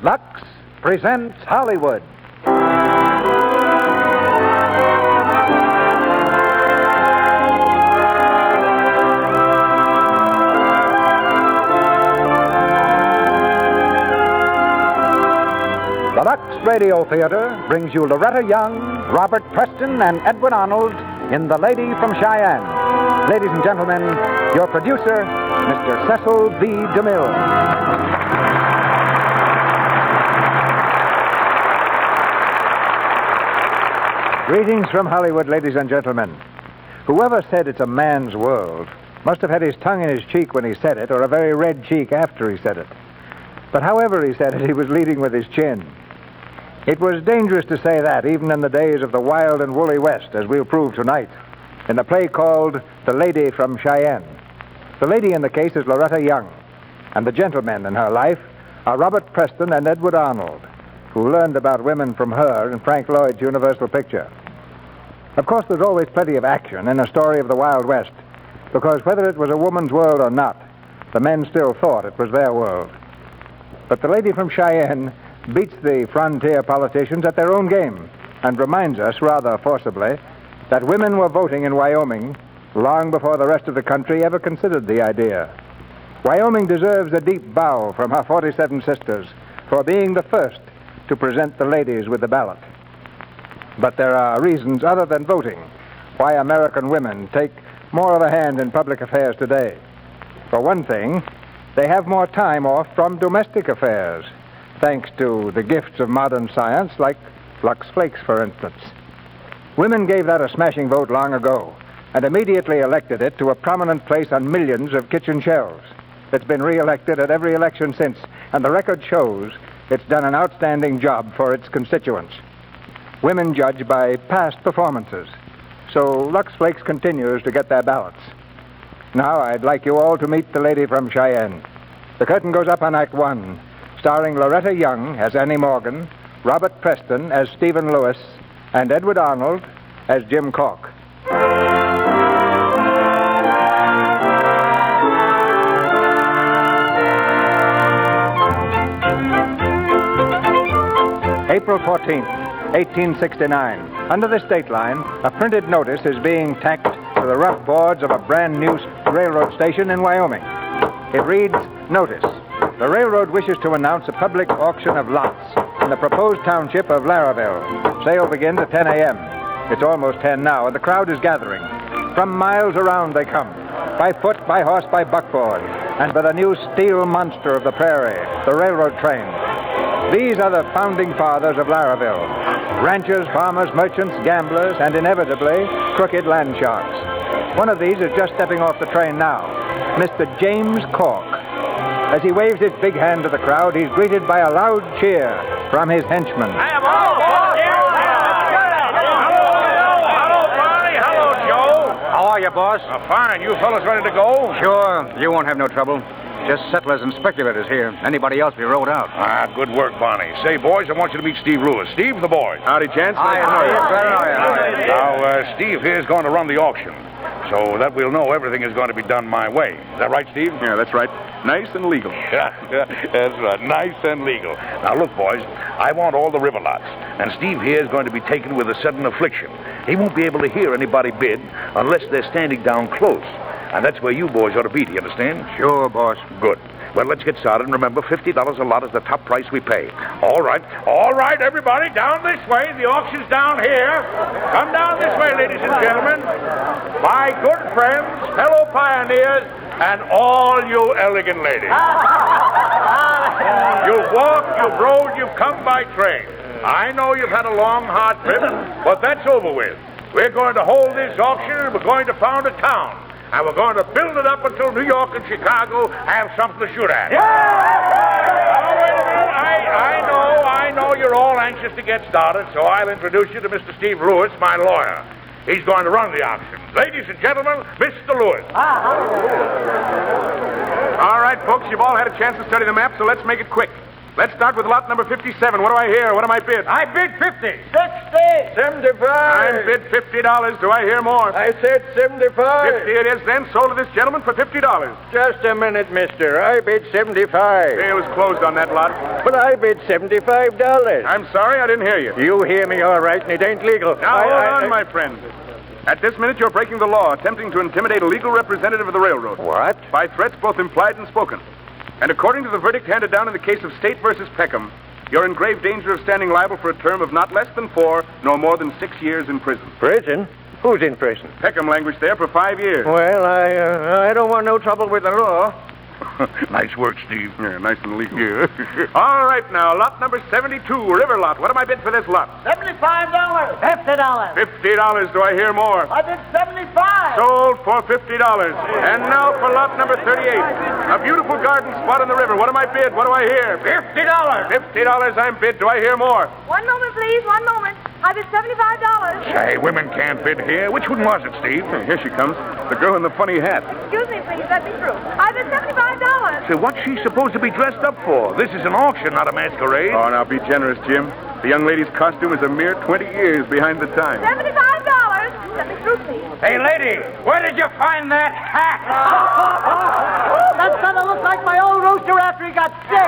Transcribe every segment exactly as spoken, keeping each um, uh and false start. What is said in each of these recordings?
Lux presents Hollywood. The Lux Radio Theater brings you Loretta Young, Robert Preston, and Edwin Arnold in The Lady from Cheyenne. Ladies and gentlemen, your producer, Mister Cecil B. DeMille. Greetings from Hollywood, ladies and gentlemen. Whoever said it's a man's world must have had his tongue in his cheek when he said it, or a very red cheek after he said it. But however he said it, he was leading with his chin. It was dangerous to say that, even in the days of the wild and woolly West, as we'll prove tonight, in the play called The Lady from Cheyenne. The lady in the case is Loretta Young, and the gentlemen in her life are Robert Preston and Edward Arnold, who learned about women from her in Frank Lloyd's Universal Picture. Of course, there's always plenty of action in a story of the Wild West, because whether it was a woman's world or not, the men still thought it was their world. But The Lady from Cheyenne beats the frontier politicians at their own game and reminds us, rather forcibly, that women were voting in Wyoming long before the rest of the country ever considered the idea. Wyoming deserves a deep bow from her forty-seven sisters for being the first to present the ladies with the ballot. But there are reasons other than voting why American women take more of a hand in public affairs today. For one thing, they have more time off from domestic affairs, thanks to the gifts of modern science, like Lux Flakes, for instance. Women gave that a smashing vote long ago and immediately elected it to a prominent place on millions of kitchen shelves. It's been re-elected at every election since, and the record shows it's done an outstanding job for its constituents. Women judge by past performances, so Lux Flakes continues to get their ballots. Now I'd like you all to meet the lady from Cheyenne. The curtain goes up on Act One, starring Loretta Young as Annie Morgan, Robert Preston as Stephen Lewis, and Edward Arnold as Jim Cork. April fourteenth, eighteen sixty-nine. Under this date line, a printed notice is being tacked to the rough boards of a brand new railroad station in Wyoming. It reads, "Notice. The railroad wishes to announce a public auction of lots in the proposed township of Laraville. Sale begins at ten a.m. It's almost ten now, and the crowd is gathering. From miles around they come, by foot, by horse, by buckboard, and by the new steel monster of the prairie, the railroad train. These are the founding fathers of Laraville. Ranchers, farmers, merchants, gamblers, and inevitably, crooked land sharks. One of these is just stepping off the train now, Mister James Cork. As he waves his big hand to the crowd, he's greeted by a loud cheer from his henchmen. Hello, Barney. Hello, Joe. How are you, boss? Uh, fine. You fellas ready to go? Sure. You won't have no trouble. Just settlers and speculators here. Anybody else be rolled out. Ah, good work, Barney. Say, boys, I want you to meet Steve Lewis. Steve, the boy. Howdy, gents. Hi, how are you? Now, uh, Steve here is going to run the auction, so that we'll know everything is going to be done my way. Is that right, Steve? Yeah, that's right. Nice and legal. Yeah, that's right. Nice and legal. Now, look, boys, I want all the river lots, and Steve here is going to be taken with a sudden affliction. He won't be able to hear anybody bid unless they're standing down close. And that's where you boys ought to be, do you understand? Sure, boss. Good. Well, let's get started. And remember, fifty dollars a lot is the top price we pay. All right. All right, everybody, down this way. The auction's down here. Come down this way, ladies and gentlemen. My good friends, fellow pioneers, and all you elegant ladies. You've walked, you've rode, you've come by train. I know you've had a long, hard trip, but that's over with. We're going to hold this auction, and we're going to found a town. And we're going to build it up until New York and Chicago have something to shoot at. Yeah! Now, wait a minute. I, I know, I know you're all anxious to get started, so I'll introduce you to Mister Steve Lewis, my lawyer. He's going to run the auction. Ladies and gentlemen, Mister Lewis. All right, folks, you've all had a chance to study the map, so let's make it quick. Let's start with lot number fifty-seven. What do I hear? What am I bid? I bid fifty. Six. fifty. Seventy-five. I'm bid fifty dollars. Do I hear more? I said seventy-five. Fifty it is then. Sold to this gentleman for fifty dollars. Just a minute, mister. I bid seventy-five. It was closed on that lot. But I bid seventy-five dollars. I'm sorry, I didn't hear you. You hear me all right, and it ain't legal. Now, I, hold I, on, I... my friend. At this minute, you're breaking the law, attempting to intimidate a legal representative of the railroad. What? By threats both implied and spoken. And according to the verdict handed down in the case of State versus Peckham, you're in grave danger of standing liable for a term of not less than four, nor more than six years in prison. Prison? Who's in prison? Peckham language there for five years. Well, I uh, I don't want no trouble with the law. Nice work, Steve. Yeah, nice and legal. Yeah. All right, now, lot number seventy-two, River Lot. What am I bid for this lot? Seventy-five dollars. Fifty dollars. Fifty dollars. Do I hear more? I bid seventy-five. Sold for fifty dollars. And now for lot number thirty-eight, a beautiful garden spot on the river. What am I bid? What do I hear? Fifty dollars. Fifty dollars. I'm bid. Do I hear more? One moment, please. One moment. I bid seventy-five dollars. Say, women can't bid here. Which one was it, Steve? Here she comes. The girl in the funny hat. Excuse me, please. Let me through. I bid seventy-five dollars. Say, what's she supposed to be dressed up for? This is an auction, not a masquerade. Oh, now be generous, Jim. The young lady's costume is a mere twenty years behind the time. Seventy-five dollars. Let me through, please. Hey, lady, where did you find that hat? That fellow looks like my old rooster after he got sick.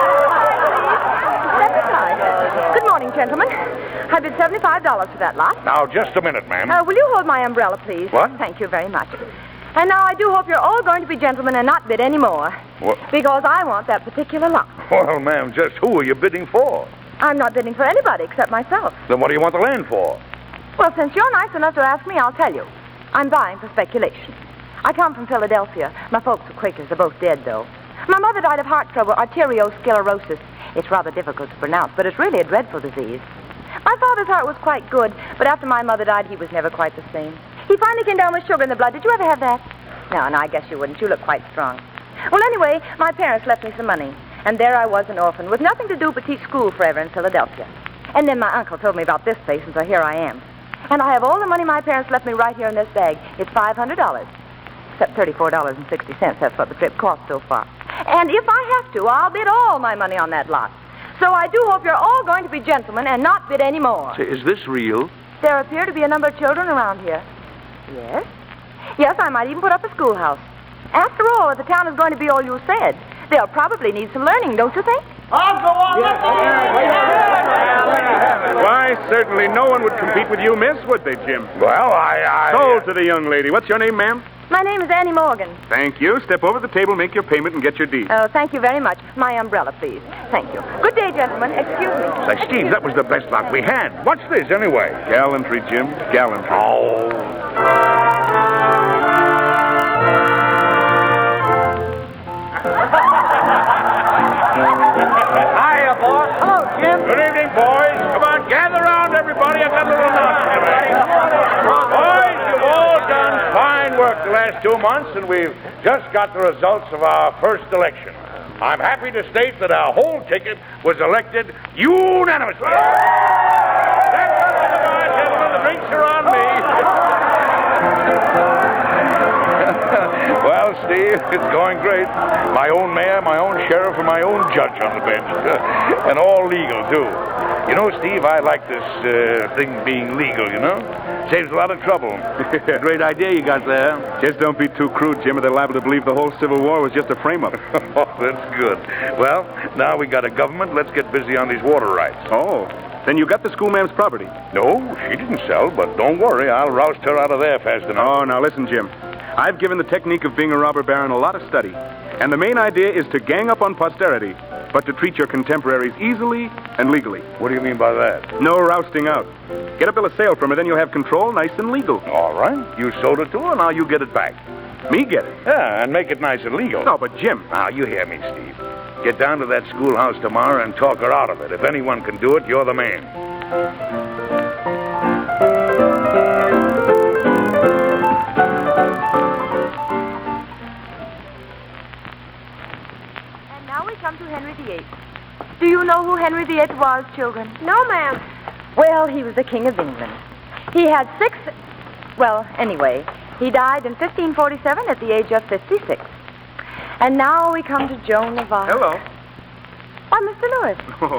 Good morning, gentlemen. I bid seventy-five dollars for that lot. Now, just a minute, ma'am. Uh, will you hold my umbrella, please? What? Thank you very much. And now I do hope you're all going to be gentlemen and not bid any more. What? Because I want that particular lot. Well, ma'am, just who are you bidding for? I'm not bidding for anybody except myself. Then what do you want the land for? Well, since you're nice enough to ask me, I'll tell you. I'm buying for speculation. I come from Philadelphia. My folks were Quakers. They're both dead, though. My mother died of heart trouble, arteriosclerosis. It's rather difficult to pronounce, but it's really a dreadful disease. My father's heart was quite good, but after my mother died, he was never quite the same. He finally came down with sugar in the blood. Did you ever have that? No, no, I guess you wouldn't. You look quite strong. Well, anyway, my parents left me some money. And there I was, an orphan, with nothing to do but teach school forever in Philadelphia. And then my uncle told me about this place, and so here I am. And I have all the money my parents left me right here in this bag. It's five hundred dollars. Except thirty-four dollars and sixty cents. That's what the trip cost so far. And if I have to, I'll bid all my money on that lot. So I do hope you're all going to be gentlemen and not bid any more. Say, is this real? There appear to be a number of children around here. Yes? Yes, I might even put up a schoolhouse. After all, if the town is going to be all you said, they'll probably need some learning, don't you think? I'll go on. Why, certainly no one would compete with you, miss, would they, Jim? Well, I... I Sold to the young lady. What's your name, ma'am? My name is Annie Morgan. Thank you. Step over the table, make your payment, and get your deed. Oh, thank you very much. My umbrella, please. Thank you. Good day, gentlemen. Excuse me. Say, Steve, that was the best lot we had. What's this, anyway? Gallantry, Jim. Gallantry. Oh. Hiya, boss. Hello, Jim. Good evening, boys. Come on, gather around, everybody. I've got a little announcement to make. Boys, you've all done fine work the last two months, and we've just got the results of our first election. I'm happy to state that our whole ticket was elected unanimously. That's right, gentlemen. The drinks are on me. Well, Steve, it's going great. My own mayor, my own sheriff, and my own judge on the bench. And all legal, too. You know, Steve, I like this uh, thing being legal, you know? Saves a lot of trouble. Great idea you got there. Just don't be too crude, Jim, or they're liable to believe the whole Civil War was just a frame-up. Oh, that's good. Well, now we got a government. Let's get busy on these water rights. Oh, then you got the schoolma'am's property. No, she didn't sell, but don't worry. I'll roust her out of there fast enough. Oh, now listen, Jim. I've given the technique of being a robber baron a lot of study. And the main idea is to gang up on posterity, but to treat your contemporaries easily and legally. What do you mean by that? No rousting out. Get a bill of sale from her, then you'll have control, nice and legal. All right. You sold it to her, now you get it back. Me get it? Yeah, and make it nice and legal. No, but Jim... Now, you hear me, Steve. Get down to that schoolhouse tomorrow and talk her out of it. If anyone can do it, you're the man. Come to Henry the Eighth. Do you know who Henry the Eighth was, children? No, ma'am. Well, he was the King of England. He had six... Well, anyway, he died in fifteen forty-seven at the age of fifty-six. And now we come to Joan of Arc. Hello. Oh, Mister Lewis. Oh, I'm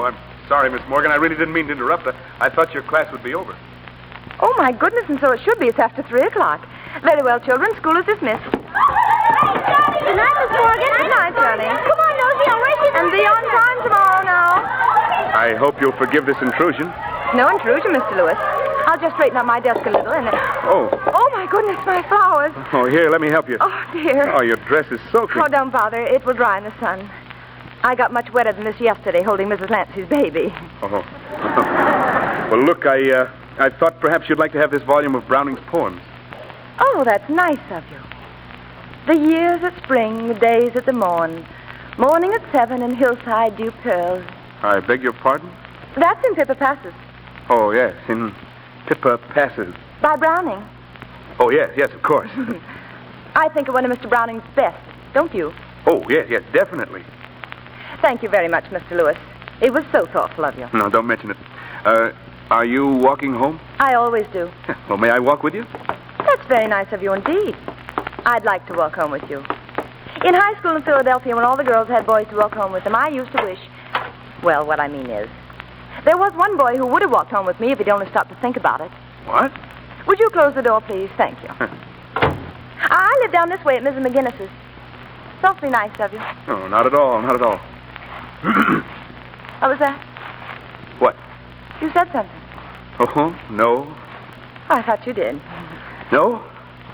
Sorry, Miss Morgan. I really didn't mean to interrupt. I, I thought your class would be over. Oh, my goodness, and so it should be. It's after three o'clock. Very well, children. School is dismissed. Good night, Miss Morgan. Good night, Johnny. Come on, Nosy. I'll wait you. And be on time tomorrow now. I hope you'll forgive this intrusion. No intrusion, Mister Lewis. I'll just straighten up my desk a little and... Oh. Oh, my goodness, my flowers. Oh, here, let me help you. Oh, dear. Oh, your dress is soaking. Oh, don't bother. It will dry in the sun. I got much wetter than this yesterday holding Missus Lancey's baby. Oh. Well, look, I, uh, I thought perhaps you'd like to have this volume of Browning's poems. Oh, that's nice of you. The years at spring, the days at the morn. Morning at seven and hillside dew pearls. I beg your pardon? That's in Pippa Passes. Oh, yes, in Pippa Passes. By Browning. Oh, yes, yes, of course. I think of one of Mister Browning's best, don't you? Oh, yes, yes, definitely. Thank you very much, Mister Lewis. It was so thoughtful of you. No, don't mention it. Uh, are you walking home? I always do. Well, may I walk with you? That's very nice of you indeed. I'd like to walk home with you. In high school in Philadelphia, when all the girls had boys to walk home with them, I used to wish... Well, what I mean is, there was one boy who would have walked home with me if he'd only stopped to think about it. What? Would you close the door, please? Thank you. I live down this way at Missus McGinnis's. It's awfully nice of you. No, not at all, not at all. What was that? What? You said something. Oh, no. I thought you did. No?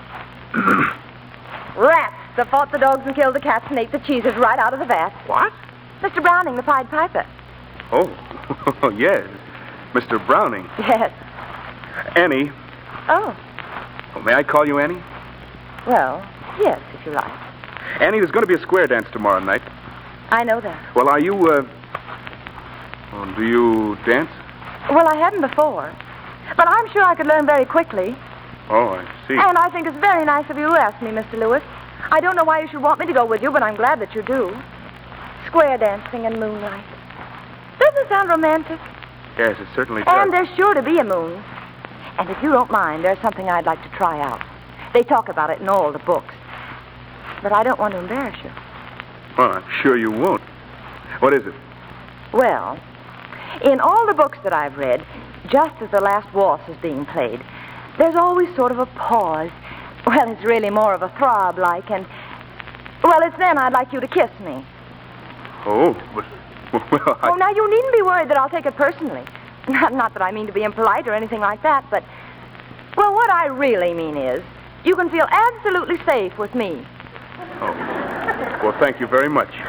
Rats that fought the dogs and killed the cats and ate the cheeses right out of the vat. What? Mister Browning, the Pied Piper. Oh, yes. Mister Browning. Yes. Annie. Oh. Oh, may I call you Annie? Well, yes, if you like. Annie, there's going to be a square dance tomorrow night. I know that. Well, are you, uh... Oh, do you dance? Well, I hadn't before. But I'm sure I could learn very quickly. Oh, I see. And I think it's very nice of you to ask me, Mister Lewis. I don't know why you should want me to go with you, but I'm glad that you do. Square dancing in moonlight. Doesn't it sound romantic? Yes, it certainly does. And there's sure to be a moon. And if you don't mind, there's something I'd like to try out. They talk about it in all the books. But I don't want to embarrass you. Well, I'm sure you won't. What is it? Well, in all the books that I've read, just as the last waltz is being played, there's always sort of a pause. Well, it's really more of a throb, like, and... Well, it's then I'd like you to kiss me. Oh, but... Well, I... Oh, now, you needn't be worried that I'll take it personally. Not, not that I mean to be impolite or anything like that, but... Well, what I really mean is, you can feel absolutely safe with me. Oh. Well, thank you very much.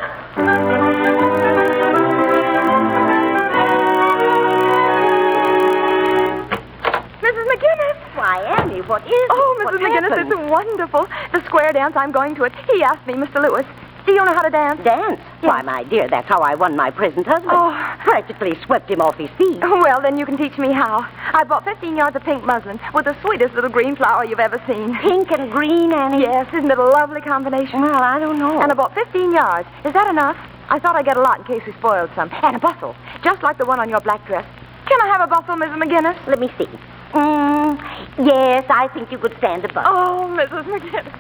Missus McGinnis! Why, Andy, what is it? Oh, Missus What McGinnis, happened? it's wonderful. The square dance, I'm going to it. He asked me, Mister Lewis. Do you know how to dance? Dance? Why, my dear, that's how I won my present husband. Oh. Practically swept him off his feet. Well, then you can teach me how. I bought fifteen yards of pink muslin with the sweetest little green flower you've ever seen. Pink and green, Annie? Yes, isn't it a lovely combination? Well, I don't know. And I bought fifteen yards. Is that enough? I thought I'd get a lot in case we spoiled some. And a bustle, just like the one on your black dress. Can I have a bustle, Missus McGinnis? Let me see. Mm, yes, I think you could stand a bustle. Oh, Missus McGinnis.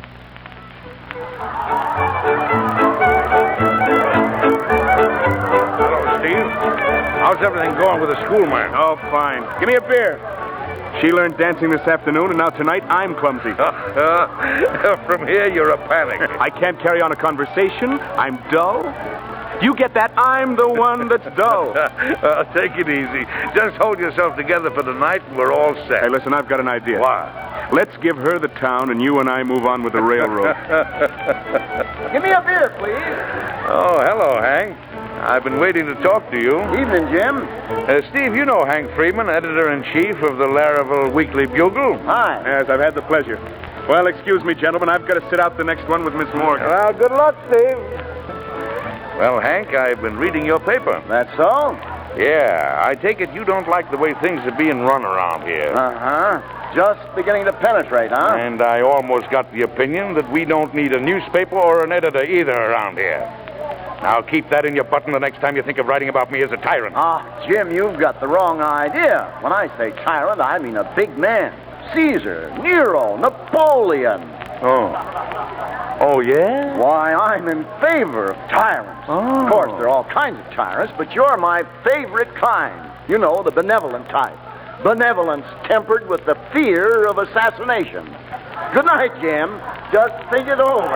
Hello, Steve. How's everything going with the schoolmarm? Oh, fine. Give me a beer. She learned dancing this afternoon, and now tonight I'm clumsy. From here, you're a panic. I can't carry on a conversation. I'm dull. You get that? I'm the one that's dull. uh, take it easy. Just hold yourself together for the night, and we're all set. Hey, listen, I've got an idea. What? Let's give her the town, and you and I move on with the railroad. Give me a beer, please. Oh, hello, Hank. I've been waiting to talk to you. Evening, Jim. Uh, Steve, you know Hank Freeman, editor-in-chief of the Laravel Weekly Bugle. Hi. Yes, I've had the pleasure. Well, excuse me, gentlemen. I've got to sit out the next one with Miss Morgan. Well, good luck, Steve. Well, Hank, I've been reading your paper. That's all? Yeah, I take it you don't like the way things are being run around here. Uh-huh. Just beginning to penetrate, huh? And I almost got the opinion that we don't need a newspaper or an editor either around here. Now, keep that in your button the next time you think of writing about me as a tyrant. Ah, Jim, you've got the wrong idea. When I say tyrant, I mean a big man. Caesar, Nero, Napoleon. Oh. Oh, yeah? Why, I'm in favor of tyrants. Oh. Of course, there are all kinds of tyrants, but you're my favorite kind. You know, the benevolent type. Benevolence tempered with the fear of assassination. Good night, Jim. Just think it over.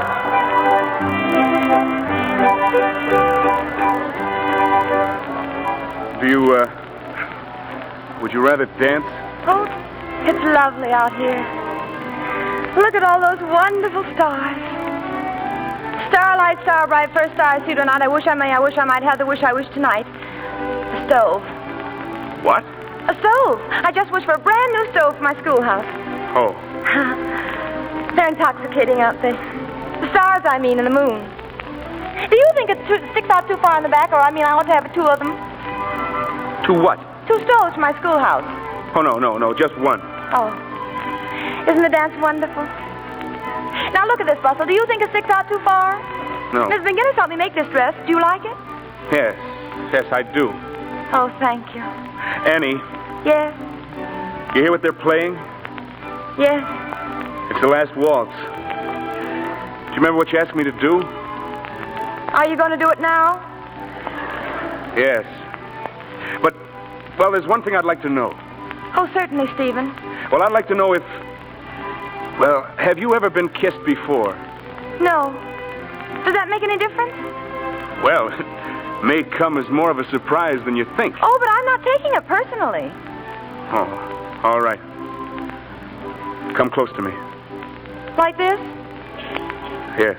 Do you, uh... Would you rather dance? Oh, it's lovely out here. Look at all those wonderful stars. Starlight, star bright, first star I see tonight. I wish I may, I wish I might have the wish I wish tonight. A stove. What? A stove. I just wish for a brand new stove for my schoolhouse. Oh. They're intoxicating, aren't they? The stars, I mean, and the moon. Do you think it too, sticks out too far in the back, or I mean, I ought to have two of them? To what? Two stoves for my schoolhouse. Oh, no, no, no, just one. Oh. Isn't the dance wonderful? Now look at this, Bustle. Do you think it sticks out too far? No. Miss McGinnis helped me make this dress. Do you like it? Yes, yes, I do. Oh, thank you. Annie, Yes, you hear what they're playing? yes. It's the last waltz. Do you remember what you asked me to do? Are you going to do it now? Yes. But, well, there's one thing I'd like to know. Oh, certainly, Stephen. Well, I'd like to know if... Well, have you ever been kissed before? No. Does that make any difference? Well, it may come as more of a surprise than you think. Oh, but I'm not taking it personally. Oh, all right. Come close to me. Like this? Yes.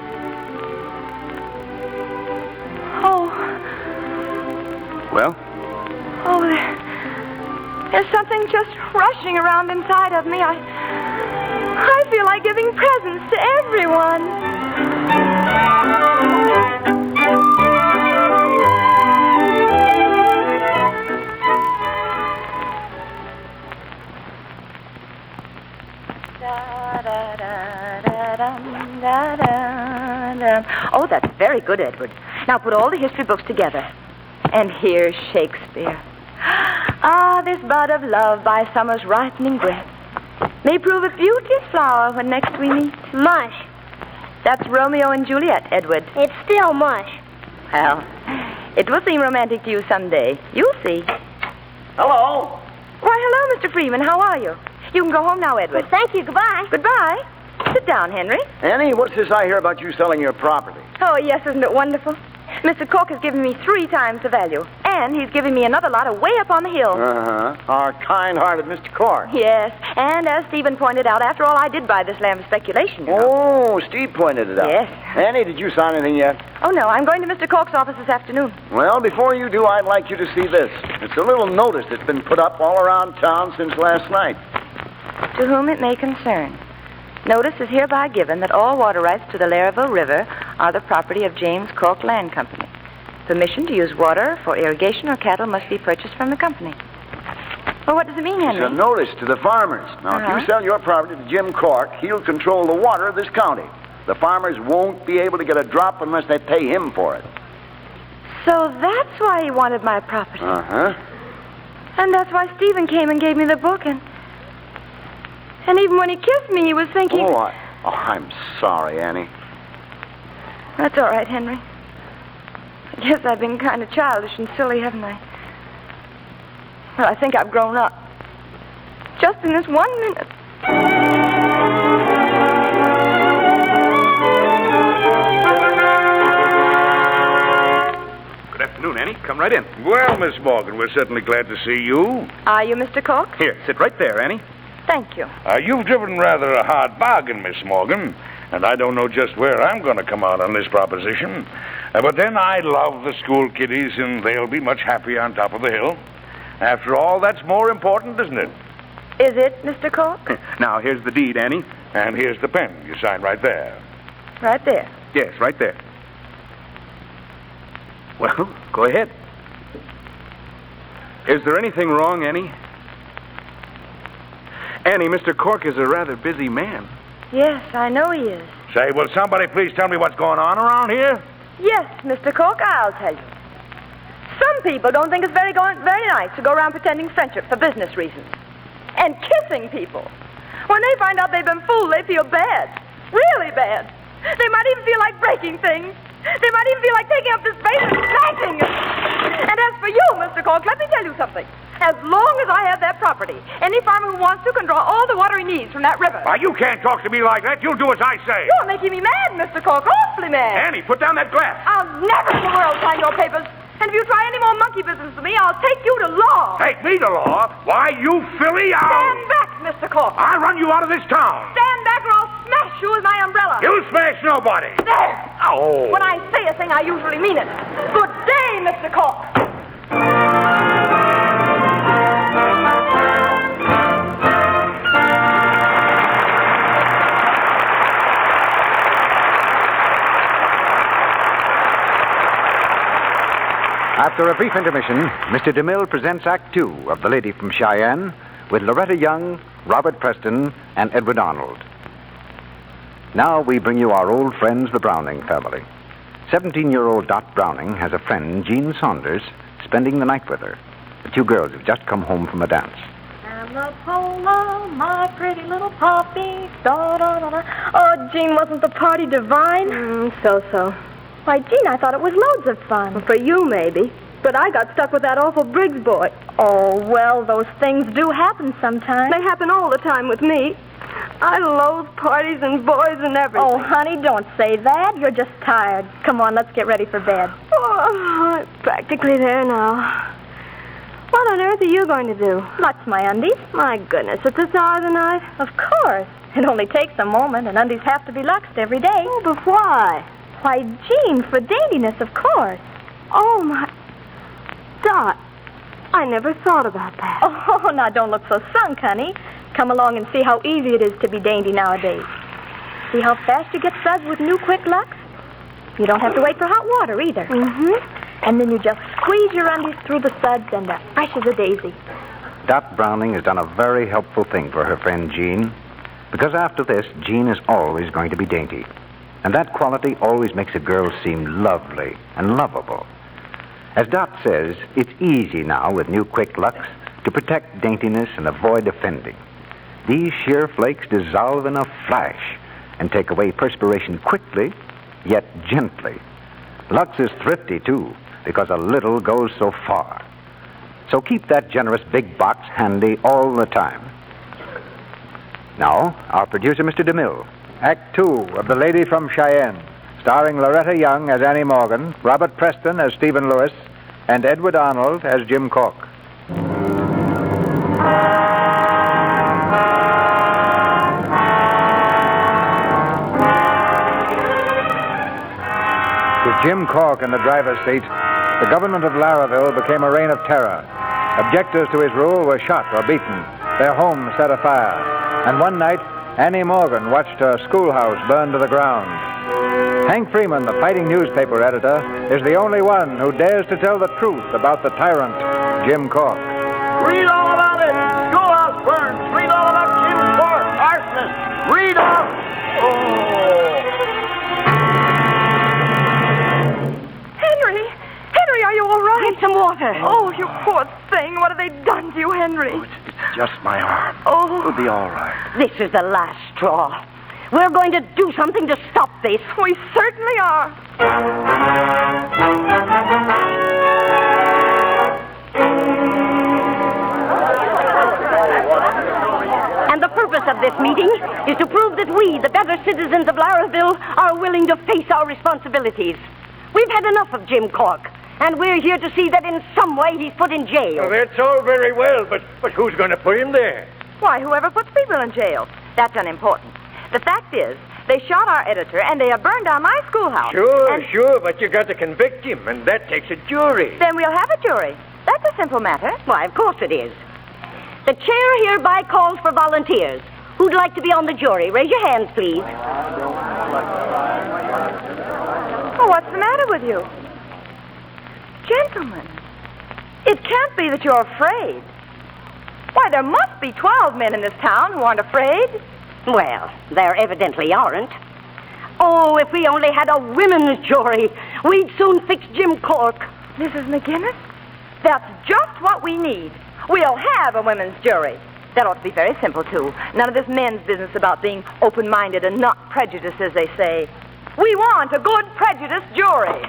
Oh, Well? oh, there, there's something just rushing around inside of me. I, I feel like giving presents to everyone. Oh, that's very good, Edward. Now put all the history books together. And here's Shakespeare. Ah, this bud of love by summer's ripening breath may prove its beauteous flower when next we meet. Mush. That's Romeo and Juliet, Edward. It's still mush. Well, it will seem romantic to you someday. You'll see. Hello. Why, hello, Mister Freeman. How are you? You can go home now, Edward. Well, thank you. Goodbye. Goodbye. Sit down, Henry. Annie, what's this I hear about you selling your property? Oh, yes, isn't it wonderful? Mister Cork has given me three times the value, and he's giving me another lot way up on the hill. Uh-huh. Our kind-hearted Mister Cork. Yes, and as Stephen pointed out, after all, I did buy this land for speculation. You know. Oh, Steve pointed it out. Yes. Annie, did you sign anything yet? Oh, no, I'm going to Mister Cork's office this afternoon. Well, before you do, I'd like you to see this. It's a little notice that's been put up all around town since last night. To whom it may concern. Notice is hereby given that all water rights to the Laravel River are the property of James Cork Land Company. Permission to use water for irrigation or cattle must be purchased from the company. Well, what does it mean, Henry? It's a notice to the farmers. Now, Uh-huh. if you sell your property to Jim Cork, he'll control the water of this county. The farmers won't be able to get a drop unless they pay him for it. So that's why he wanted my property. Uh-huh. And that's why Stephen came and gave me the book. And and even when he kissed me, he was thinking... Oh, I, oh, I'm sorry, Annie. That's all right, Henry. I guess I've been kind of childish and silly, haven't I? Well, I think I've grown up. Just in this one minute. Good afternoon, Annie. Come right in. Well, Miss Morgan, we're certainly glad to see you. Are you Mister Cork? Here, sit right there, Annie. Thank you. Uh, you've driven rather a hard bargain, Miss Morgan, and I don't know just where I'm going to come out on this proposition. Uh, but then I love the school kiddies, and they'll be much happier on top of the hill. After all, that's more important, isn't it? Is it, Mister Cork? Now, here's the deed, Annie. And here's the pen. You sign right there. Right there. Yes, right there. Well, go ahead. Is there anything wrong, Annie? Annie, Mister Cork is a rather busy man. Yes, I know he is. Say, will somebody please tell me what's going on around here? Yes, Mister Cork, I'll tell you. Some people don't think it's very go- very nice to go around pretending friendship for business reasons. And kissing people. When they find out they've been fooled, they feel bad. Really bad. They might even feel like breaking things. They might even feel like taking up the space and smashing it. And as for you, Mister Cork, let me tell you something. As long as I have that property, any farmer who wants to can draw all the water he needs from that river. Why, you can't talk to me like that. You'll do as I say. You're making me mad, Mister Cork. Awfully mad. Annie, put down that glass. I'll never in the world sign your papers. And if you try any more monkey business with me, I'll take you to law. Take me to law? Why, you filly, I'll... Stand back, Mister Cork. I'll run you out of this town. Stand back or I'll smash you with my umbrella. You'll smash nobody. There. Oh. When I say a thing, I usually mean it. Good day, Mister Cork. After a brief intermission, Mister DeMille presents Act Two of The Lady from Cheyenne with Loretta Young, Robert Preston, and Edward Arnold. Now we bring you our old friends, the Browning family. Seventeen-year-old Dot Browning has a friend, Jean Saunders, spending the night with her. The two girls have just come home from a dance. Amapola, my pretty little poppy. Da, da, da, da. Oh, Jean, wasn't the party divine? Mm, so-so. Why, Jean, I thought it was loads of fun. Well, for you, maybe. But I got stuck with that awful Briggs boy. Oh, well, those things do happen sometimes. They happen all the time with me. I loathe parties and boys and everything. Oh, honey, don't say that. You're just tired. Come on, let's get ready for bed. Oh, I'm practically there now. What on earth are you going to do? Lux my undies. My goodness, at this hour of the night? Of course. It only takes a moment, and undies have to be luxed every day. Oh, but why? Why, Jean, for daintiness, of course. Oh, my... Dot, I never thought about that. Oh, now don't look so sunk, honey. Come along and see how easy it is to be dainty nowadays. See how fast you get suds with new Quick Lux? You don't have to wait for hot water, either. Mm-hmm. And then you just squeeze your undies through the suds and they're fresh as a daisy. Dot Browning has done a very helpful thing for her friend Jean, because after this, Jean is always going to be dainty. And that quality always makes a girl seem lovely and lovable. As Dot says, it's easy now with new Quick Lux to protect daintiness and avoid offending. These sheer flakes dissolve in a flash and take away perspiration quickly, yet gently. Lux is thrifty, too, because a little goes so far. So keep that generous big box handy all the time. Now, our producer, Mister DeMille. Act Two of The Lady from Cheyenne, starring Loretta Young as Annie Morgan, Robert Preston as Stephen Lewis, and Edward Arnold as Jim Cork. With Jim Cork in the driver's seat, the government of Laravel became a reign of terror. Objectors to his rule were shot or beaten, their homes set afire, and one night, Annie Morgan watched her schoolhouse burn to the ground. Hank Freeman, the fighting newspaper editor, is the only one who dares to tell the truth about the tyrant, Jim Cork. Read all about it. Schoolhouse burns. Read all about Jim Cork, arsonist. Read all... Oh. Henry! Henry, are you all right? Need some water. Oh, you poor thing. What have they done to you, Henry? Oh, it's, it's just my arm. Oh. It'll be all right. This is the last straw. We're going to do something to stop this. We certainly are. And the purpose of this meeting is to prove that we, the better citizens of Laraville, are willing to face our responsibilities. We've had enough of Jim Cork, and we're here to see that in some way he's put in jail. Well, that's all very well, but, but who's going to put him there? Why, whoever puts people in jail. That's unimportant. The fact is, they shot our editor, and they have burned down my schoolhouse. Sure, and sure, but you got to convict him, and that takes a jury. Then we'll have a jury. That's a simple matter. Why, of course it is. The chair hereby calls for volunteers. Who'd like to be on the jury? Raise your hands, please. Oh, what's the matter with you? Gentlemen, it can't be that you're afraid. Why, there must be twelve men in this town who aren't afraid. Well, there evidently aren't. Oh, if we only had a women's jury, we'd soon fix Jim Cork. Missus McGinnis, that's just what we need. We'll have a women's jury. That ought to be very simple, too. None of this men's business about being open-minded and not prejudiced, as they say. We want a good prejudiced jury.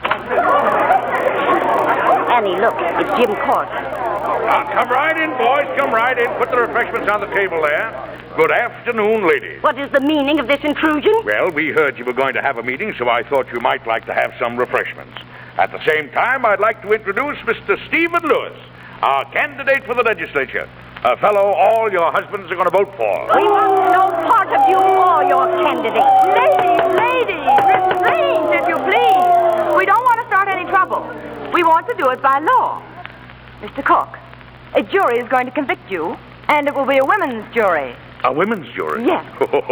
Annie, look, it's Jim Cork. Uh, come right in, boys. Come right in. Put the refreshments on the table there. Good afternoon, ladies. What is the meaning of this intrusion? Well, we heard you were going to have a meeting, so I thought you might like to have some refreshments. At the same time, I'd like to introduce Mister Stephen Lewis, our candidate for the legislature. A fellow all your husbands are going to vote for. We want no part of you or your candidate. Ladies, ladies, restraint, if you please. We don't want to start any trouble. We want to do it by law. Mister Cook, a jury is going to convict you, and it will be a women's jury. A women's jury? Yes.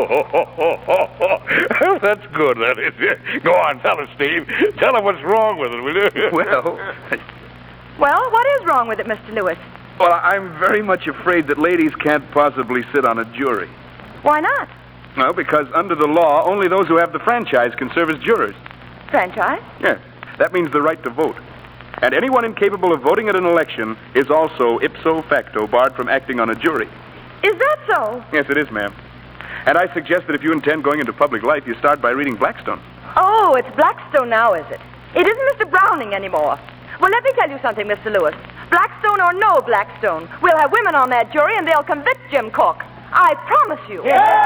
That's good, that is. Go on, tell us, Steve. Tell us what's wrong with it, will you? Well... Well, what is wrong with it, Mister Lewis? Well, I'm very much afraid that ladies can't possibly sit on a jury. Why not? Well, because under the law, only those who have the franchise can serve as jurors. Franchise? Yes. That means the right to vote. And anyone incapable of voting at an election is also ipso facto barred from acting on a jury. Is that so? Yes, it is, ma'am. And I suggest that if you intend going into public life, you start by reading Blackstone. Oh, it's Blackstone now, is it? It isn't Mister Browning anymore. Well, let me tell you something, Mister Lewis. Blackstone or no Blackstone, we'll have women on that jury and they'll convict Jim Cook. I promise you.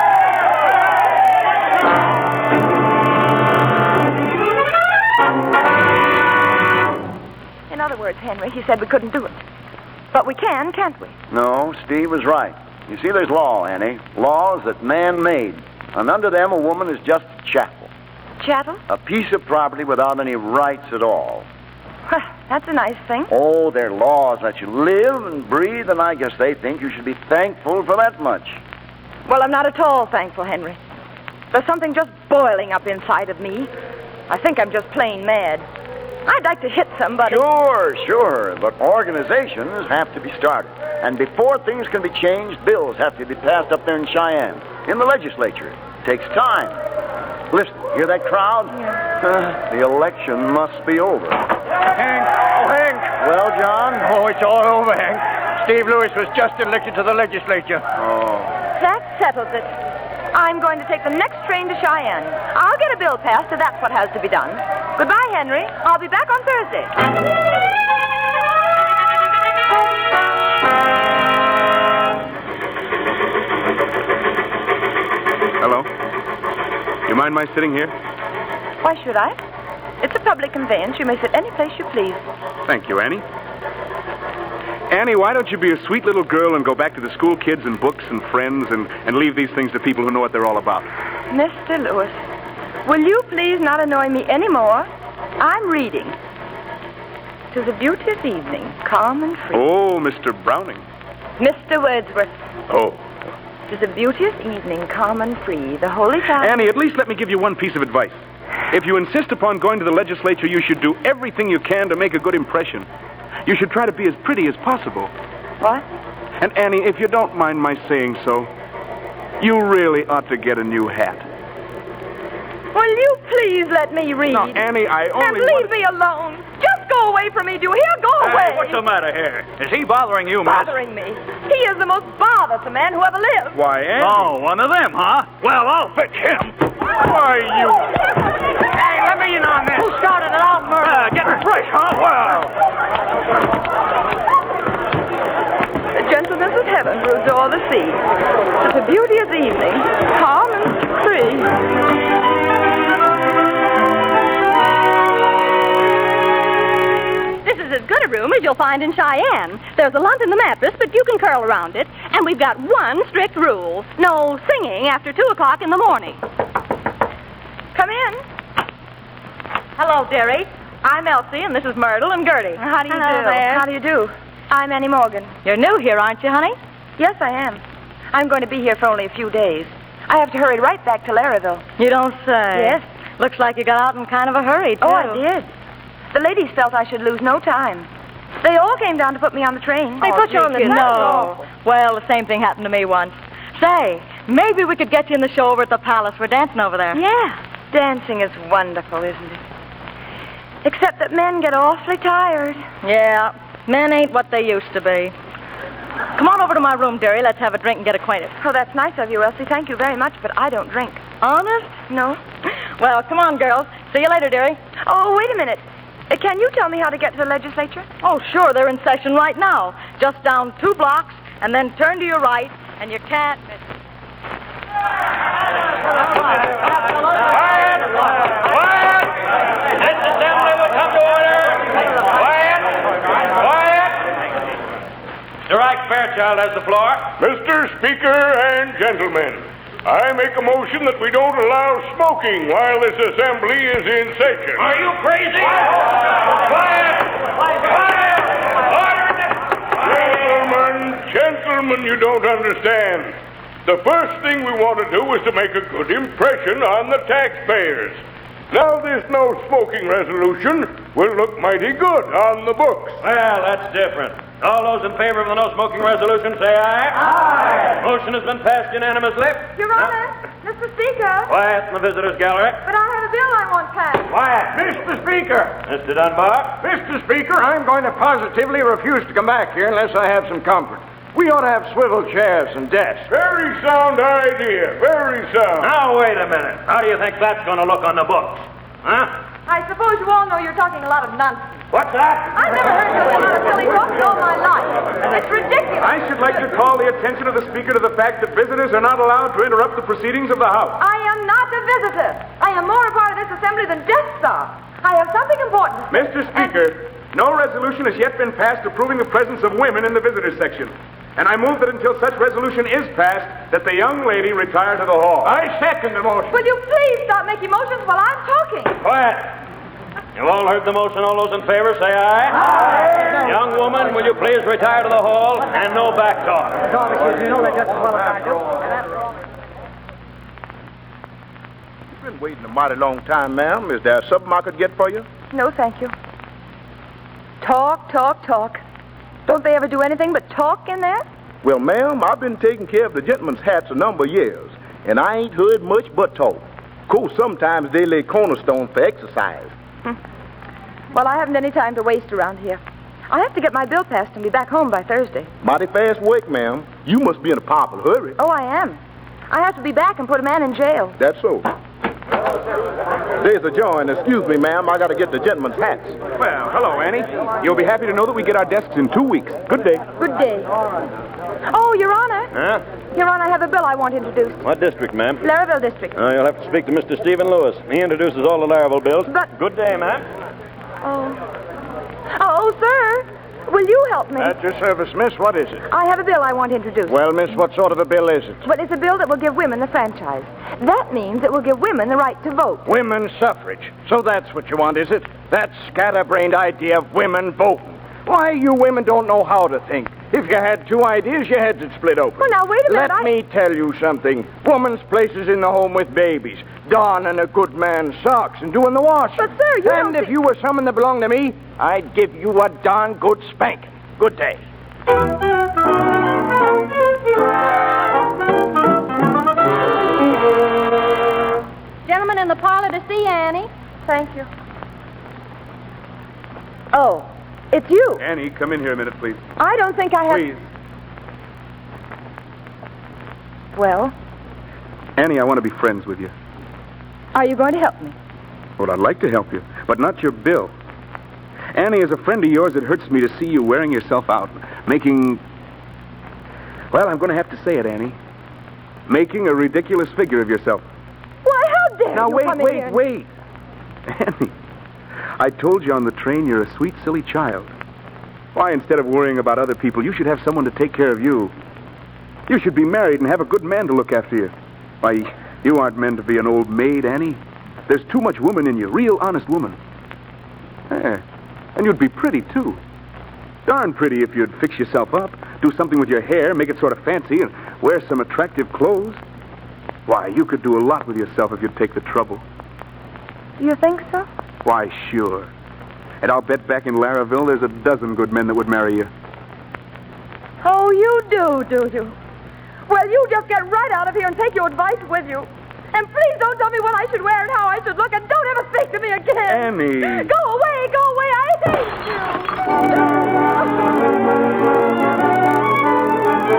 In other words, Henry, he said we couldn't do it. But we can, can't we? No, Steve was right. You see, there's law, Annie. Laws that man made. And under them, a woman is just a chattel. Chattel? A piece of property without any rights at all. That's a nice thing. Oh, they're laws that you live and breathe, and I guess they think you should be thankful for that much. Well, I'm not at all thankful, Henry. There's something just boiling up inside of me. I think I'm just plain mad. I'd like to hit somebody. Sure, sure, but organizations have to be started. And before things can be changed, bills have to be passed up there in Cheyenne, in the legislature. It takes time. Listen, hear that crowd? Yeah. Uh, the election must be over. Hank! Oh, Hank! Well, John? Oh, it's all over, Hank. Steve Lewis was just elected to the legislature. Oh. That settles it. I'm going to take the next train to Cheyenne. I'll get a bill passed if that's what has to be done. Goodbye, Henry. I'll be back on Thursday. Hello? You mind my sitting here? Why should I? It's a public conveyance. You may sit any place you please. Thank you, Annie. Annie, why don't you be a sweet little girl and go back to the school kids and books and friends and, and leave these things to people who know what they're all about? Mister Lewis, will you please not annoy me anymore? I'm reading. "'Tis a beauteous evening, calm and free." Oh, Mister Browning. Mister Wordsworth. Oh. "'Tis a beauteous evening, calm and free, the holy time..." Annie, at least let me give you one piece of advice. If you insist upon going to the legislature, you should do everything you can to make a good impression. You should try to be as pretty as possible. What? And, Annie, if you don't mind my saying so, you really ought to get a new hat. Will you please let me read? No, Annie, I only And leave want... me alone. Just go away from me, do you hear? Go away. Hey, what's the matter here? Is he bothering you, miss? Bothering me? He is the most bothersome man who ever lived. Why, Annie? Oh, one of them, huh? Well, I'll fix him. Why, you... Hey, let me in on this. Who started it out, murder? Uh, getting fresh, huh? Well... The gentleness of heaven will adore the sea. It's a beauteous evening, calm and free. This is as good a room as you'll find in Cheyenne. There's a lump in the mattress, but you can curl around it. And we've got one strict rule. No singing after two o'clock in the morning. Come in. Hello, dearie. I'm Elsie, and this is Myrtle and Gertie. How do you Hello do? there. How do you do? I'm Annie Morgan. You're new here, aren't you, honey? Yes, I am. I'm going to be here for only a few days. I have to hurry right back to Larryville. You don't say. Yes. Looks like you got out in kind of a hurry, too. Oh, I did. The ladies felt I should lose no time. They all came down to put me on the train. They Oh, put you on the... kids, that was No. awful. Well, the same thing happened to me once. Say, maybe we could get you in the show over at the Palace. We're dancing over there. Yeah. Dancing is wonderful, isn't it? Except that men get awfully tired. Yeah, men ain't what they used to be. Come on over to my room, dearie. Let's have a drink and get acquainted. Oh, that's nice of you, Elsie. Thank you very much, but I don't drink. Honest? No. Well, come on, girls. See you later, dearie. Oh, wait a minute. Uh, can you tell me how to get to the legislature? Oh, sure. They're in session right now. Just down two blocks, and then turn to your right, and you can't miss it. Quiet! Quiet! This assembly will come to order. Quiet! Quiet! Sir Ike Fairchild has the floor. Mister Speaker and gentlemen, I make a motion that we don't allow smoking while this assembly is in session. Are you crazy? Quiet! Quiet! Order! Gentlemen, gentlemen, you don't understand. The first thing we want to do is to make a good impression on the taxpayers. Now this no smoking resolution will look mighty good on the books. Well, that's different. All those in favor of the no smoking resolution say aye. Aye. Motion has been passed unanimously. Your Honor, Mister Speaker. Quiet in the visitors' gallery. But I have a bill I want passed. Quiet. Mister Speaker. Mister Dunbar. Mister Speaker, I'm going to positively refuse to come back here unless I have some comfort. We ought to have swivel chairs and desks. Very sound idea. Very sound. Now, wait a minute. How do you think that's going to look on the books? Huh? I suppose you all know you're talking a lot of nonsense. What's that? I've never heard such a lot of silly talk in all my life. It's ridiculous. I should like to call the attention of the Speaker to the fact that visitors are not allowed to interrupt the proceedings of the House. I am not a visitor. I am more a part of this assembly than guests are. I have something important to say. Mister Speaker, and... no resolution has yet been passed approving the presence of women in the visitors section. And I move that until such resolution is passed, that the young lady retire to the hall. I second the motion. Will you please stop making motions while I'm talking? Quiet. You all heard the motion. All those in favor, say aye. Aye. Young woman, will you please retire to the hall and no back talk? You know that just as well as I do. You've been waiting a mighty long time, ma'am. Is there something I could get for you? No, thank you. Talk, talk, talk. Don't they ever do anything but talk in there? Well, ma'am, I've been taking care of the gentlemen's hats a number of years, and I ain't heard much but talk. Of course, sometimes they lay cornerstones for exercise. Hmm. Well, I haven't any time to waste around here. I have to get my bill passed and be back home by Thursday. Mighty fast work, ma'am. You must be in a powerful hurry. Oh, I am. I have to be back and put a man in jail. That's so. There's a joint. Excuse me, ma'am. I got to get the gentlemen's hats. Well, hello, Annie. You'll be happy to know that we get our desks in two weeks. Good day. Good day. Oh, Your Honor. Huh? Your Honor, I have a bill I want introduced. What district, ma'am? Laravel District. Oh, you'll have to speak to Mister Stephen Lewis. He introduces all the Laravel bills. But... Good day, ma'am. Oh. Oh, sir. Will you help me? At your service, miss. What is it? I have a bill I want introduced. Well, miss, what sort of a bill is it? Well, it's a bill that will give women the franchise. That means it will give women the right to vote. Women's suffrage. So that's what you want, is it? That scatterbrained idea of women voting. Why, you women don't know how to think. If you had two ideas, your heads would split open. Well, now, wait a minute. Let I... me tell you something. Woman's place is in the home with babies, donning a good man's socks and doing the washing. But, sir, you And don't if you were someone that belonged to me, I'd give you a darn good spanking. Good day. Gentlemen in the parlor to see Annie. Thank you. Oh, it's you. Annie, come in here a minute, please. I don't think I have... Please. Well? Annie, I want to be friends with you. Are you going to help me? Well, I'd like to help you, but not your bill. Annie, as a friend of yours, it hurts me to see you wearing yourself out, making... Well, I'm going to have to say it, Annie. Making a ridiculous figure of yourself. Why, how dare Now, you wait, come in wait, here and... wait. Annie, I told you on the train you're a sweet, silly child. Why, instead of worrying about other people, you should have someone to take care of you. You should be married and have a good man to look after you. Why, you aren't meant to be an old maid, Annie. There's too much woman in you, real honest woman. Eh, and you'd be pretty, too. Darn pretty if you'd fix yourself up, do something with your hair, make it sort of fancy, and wear some attractive clothes. Why, you could do a lot with yourself if you'd take the trouble. You think so? Why, sure. And I'll bet back in Laravel there's a dozen good men that would marry you. Oh, you do, do you? Well, you just get right out of here and take your advice with you. And please don't tell me what I should wear and how I should look, and don't ever speak to me again. Annie. Go away, go away. I hate you.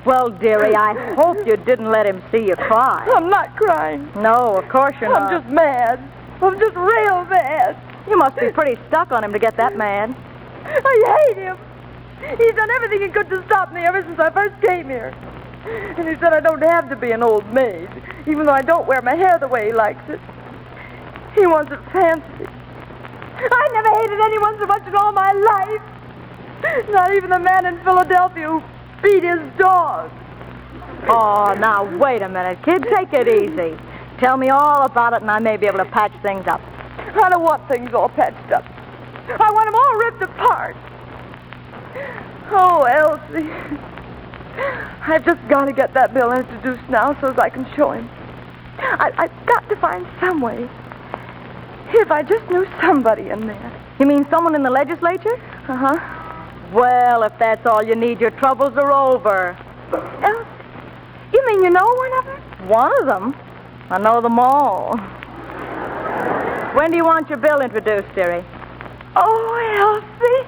Well, dearie, I hope you didn't let him see you cry. I'm not crying. No, of course you're not. I'm just mad. I'm just real mad. You must be pretty stuck on him to get that mad. I hate him. He's done everything he could to stop me ever since I first came here. And he said I don't have to be an old maid, even though I don't wear my hair the way he likes it. He wants it fancy. I never hated anyone so much in all my life. Not even the man in Philadelphia who beat his dog. Oh, now, wait a minute, kid. Take it easy. Tell me all about it, and I may be able to patch things up. I don't want things all patched up. I want them all ripped apart. Oh, Elsie. I've just got to get that bill introduced now so as I can show him. I, I've got to find some way. If I just knew somebody in there. You mean someone in the legislature? Uh-huh. Well, if that's all you need, your troubles are over. Elsie, you mean you know one of them? One of them? I know them all. When do you want your bill introduced, dearie? Oh, Elsie.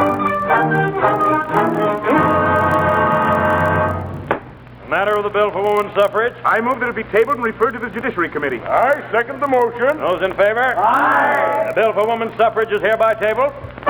Matter of the bill for women's suffrage? I move that it be tabled and referred to the Judiciary Committee. I second the motion. Those in favor? Aye. The bill for women's suffrage is hereby tabled.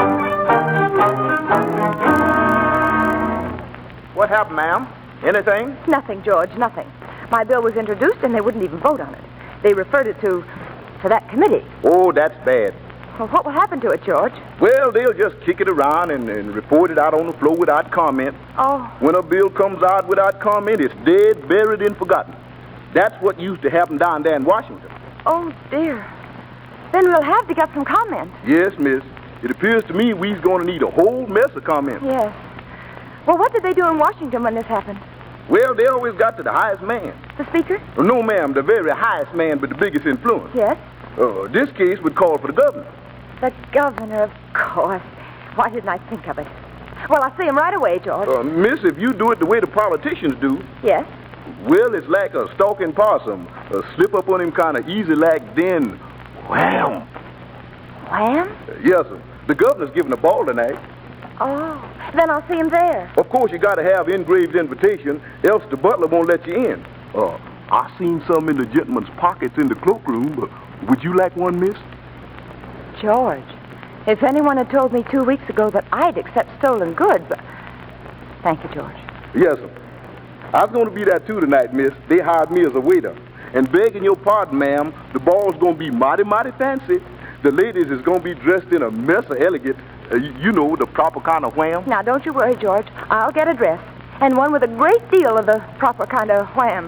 What happened, ma'am? Anything? Nothing, George, nothing. My bill was introduced and they wouldn't even vote on it. They referred it to to that committee. Oh, that's bad. Well, what will happen to it, George? Well, they'll just kick it around and, and report it out on the floor without comment. Oh. When a bill comes out without comment, it's dead, buried, and forgotten. That's what used to happen down there in Washington. Oh, dear. Then we'll have to get some comment. Yes, miss. It appears to me we's going to need a whole mess of comment. Yes. Well, what did they do in Washington when this happened? Well, they always got to the highest man. The speaker? No, ma'am, the very highest man with the biggest influence. Yes. Uh, this case would call for the governor. The governor, of course. Why didn't I think of it? Well, I'll see him right away, George. Uh, miss, if you do it the way the politicians do, yes? well, it's like a stalking possum. A slip up on him kind of easy like then. Wham! Wham? Uh, yes, sir. The governor's giving a ball tonight. Oh, then I'll see him there. Of course, you got to have engraved invitation, else the butler won't let you in. Uh, I seen some in the gentleman's pockets in the cloakroom. Uh, would you like one, miss? George, if anyone had told me two weeks ago that I'd accept stolen goods... Thank you, George. Yes, sir. I was going to be there, too, tonight, miss. They hired me as a waiter. And begging your pardon, ma'am, the ball's going to be mighty, mighty fancy. The ladies is going to be dressed in a mess of elegant, uh, you know, the proper kind of wham. Now, don't you worry, George. I'll get a dress. And one with a great deal of the proper kind of wham.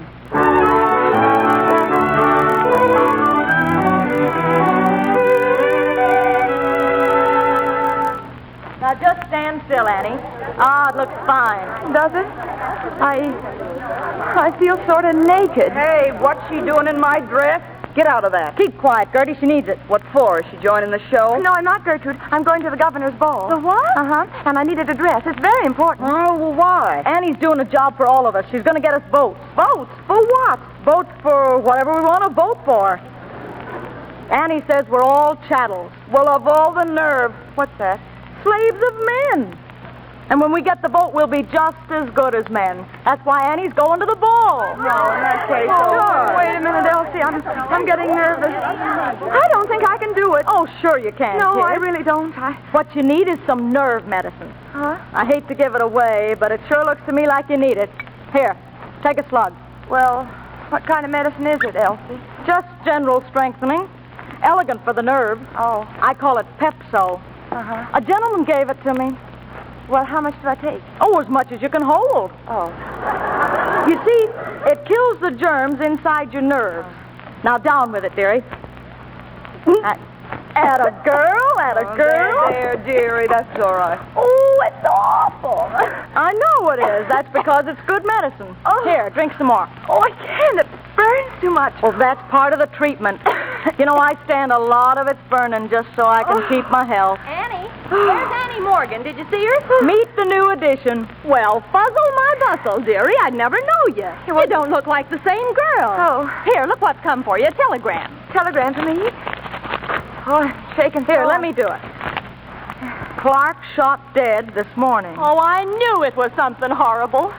Now, just stand still, Annie. Ah, it looks fine. Does it? I... I feel sort of naked. Hey, what's she doing in my dress? Get out of that. Keep quiet, Gertie. She needs it. What for? Is she joining the show? No, I'm not, Gertrude. I'm going to the governor's ball. The what? Uh-huh. And I needed a dress. It's very important. Oh, well, why? Annie's doing a job for all of us. She's going to get us votes. Votes? For what? Votes for whatever we want to vote for. Annie says we're all chattels. Well, of all the nerve. What's that? Slaves of men. And when we get the vote, we'll be just as good as men. That's why Annie's going to the ball. No, that's way so. Oh, wait a minute, Elsie. I'm, I'm getting nervous. I don't think I can do it. Oh, sure you can, No, kid. I really don't. I... What you need is some nerve medicine. Huh? I hate to give it away, but it sure looks to me like you need it. Here, take a slug. Well, what kind of medicine is it, Elsie? Just general strengthening. Elegant for the nerves. Oh. I call it Pepso. Uh-huh. A gentleman gave it to me. Well, how much do I take? Oh, as much as you can hold. Oh. You see, it kills the germs inside your nerves. Now, down with it, dearie. At, at a girl, at a Oh, girl. There, there, dearie, that's all right. Oh, it's awful. I know it is. That's because it's good medicine. Oh. Here, drink some more. Oh, I can't. It burns too much. Well, that's part of the treatment. You know, I stand a lot of its burning just so I can Oh. keep my health. Annie? Where's Annie Morgan? Did you see her? Meet the new addition. Well, fuzzle my bustle, dearie. I'd never know you. You don't look like the same girl. Oh. Here, look what's come for you. A telegram. Telegram to me? Oh, I'm shaking. Here, so. let me do it. Clark shot dead this morning. Oh, I knew it was something horrible.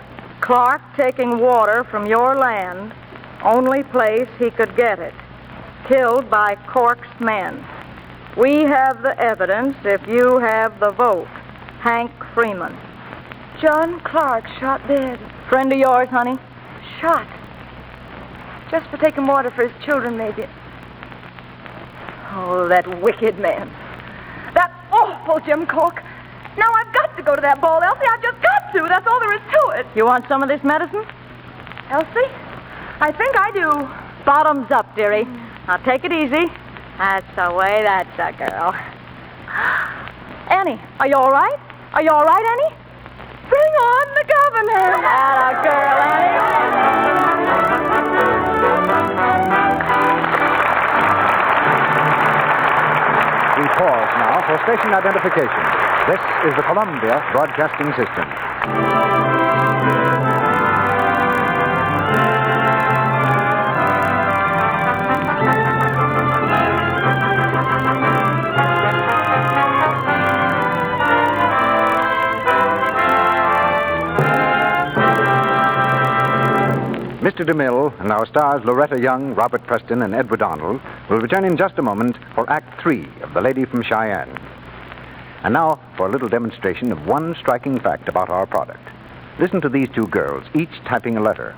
Clark taking water from your land, only place he could get it. Killed by Cork's men. We have the evidence if you have the vote. Hank Freeman. John Clark shot dead. Friend of yours, honey? Shot. Just for taking water for his children, maybe. Oh, that wicked man. That awful Jim Cork. Now I've got to go to that ball, Elsie. I've just got to. That's all there is to it. You want some of this medicine? Elsie? I think I do. Bottoms up, dearie. Now take it easy. That's the way, that's a girl. Annie, are you all right? Are you all right, Annie? Bring on the governor. Atta girl, Annie. We pause now for station identification. This is the Columbia Broadcasting System. Mister DeMille and our stars Loretta Young, Robert Preston, and Edward Arnold will return in just a moment for Act Three of The Lady from Cheyenne. And now for a little demonstration of one striking fact about our product. Listen to these two girls, each typing a letter.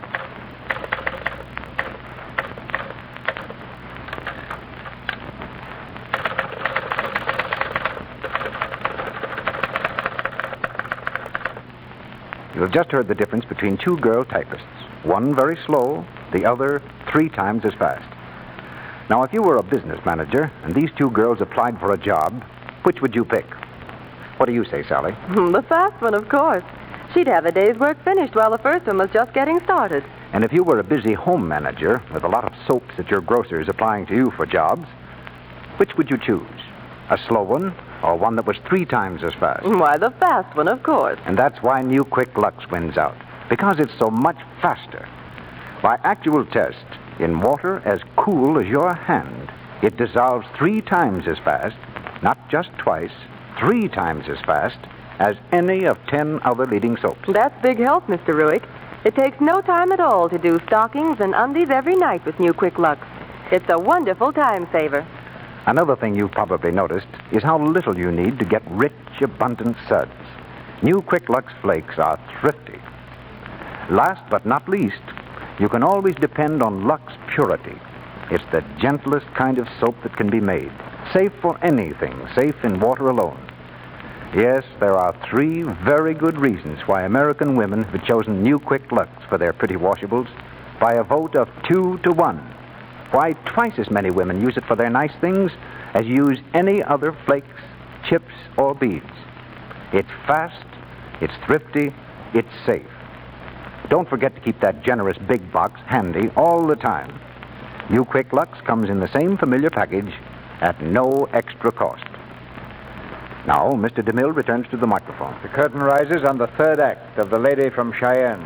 You've just heard the difference between two girl typists. One very slow, the other three times as fast. Now, if you were a business manager and these two girls applied for a job, which would you pick? What do you say, Sally? The fast one, of course. She'd have a day's work finished while the first one was just getting started. And if you were a busy home manager with a lot of soaps at your grocers applying to you for jobs, which would you choose? A slow one or one that was three times as fast? Why, the fast one, of course. And that's why New Quick Lux wins out. Because it's so much faster. By actual test, in water as cool as your hand, it dissolves three times as fast, not just twice, three times as fast, as any of ten other leading soaps. That's big help, Mister Ruick. It takes no time at all to do stockings and undies every night with New Quick Lux. It's a wonderful time saver. Another thing you've probably noticed is how little you need to get rich, abundant suds. New Quick Lux flakes are thrifty. Last but not least, you can always depend on Lux Purity. It's the gentlest kind of soap that can be made. Safe for anything, safe in water alone. Yes, there are three very good reasons why American women have chosen New Quick Lux for their pretty washables by a vote of two to one. Why twice as many women use it for their nice things as use any other flakes, chips, or beads. It's fast, it's thrifty, it's safe. Don't forget to keep that generous big box handy all the time. New Quick Lux comes in the same familiar package at no extra cost. Now, Mister DeMille returns to the microphone. The curtain rises on the third act of The Lady from Cheyenne.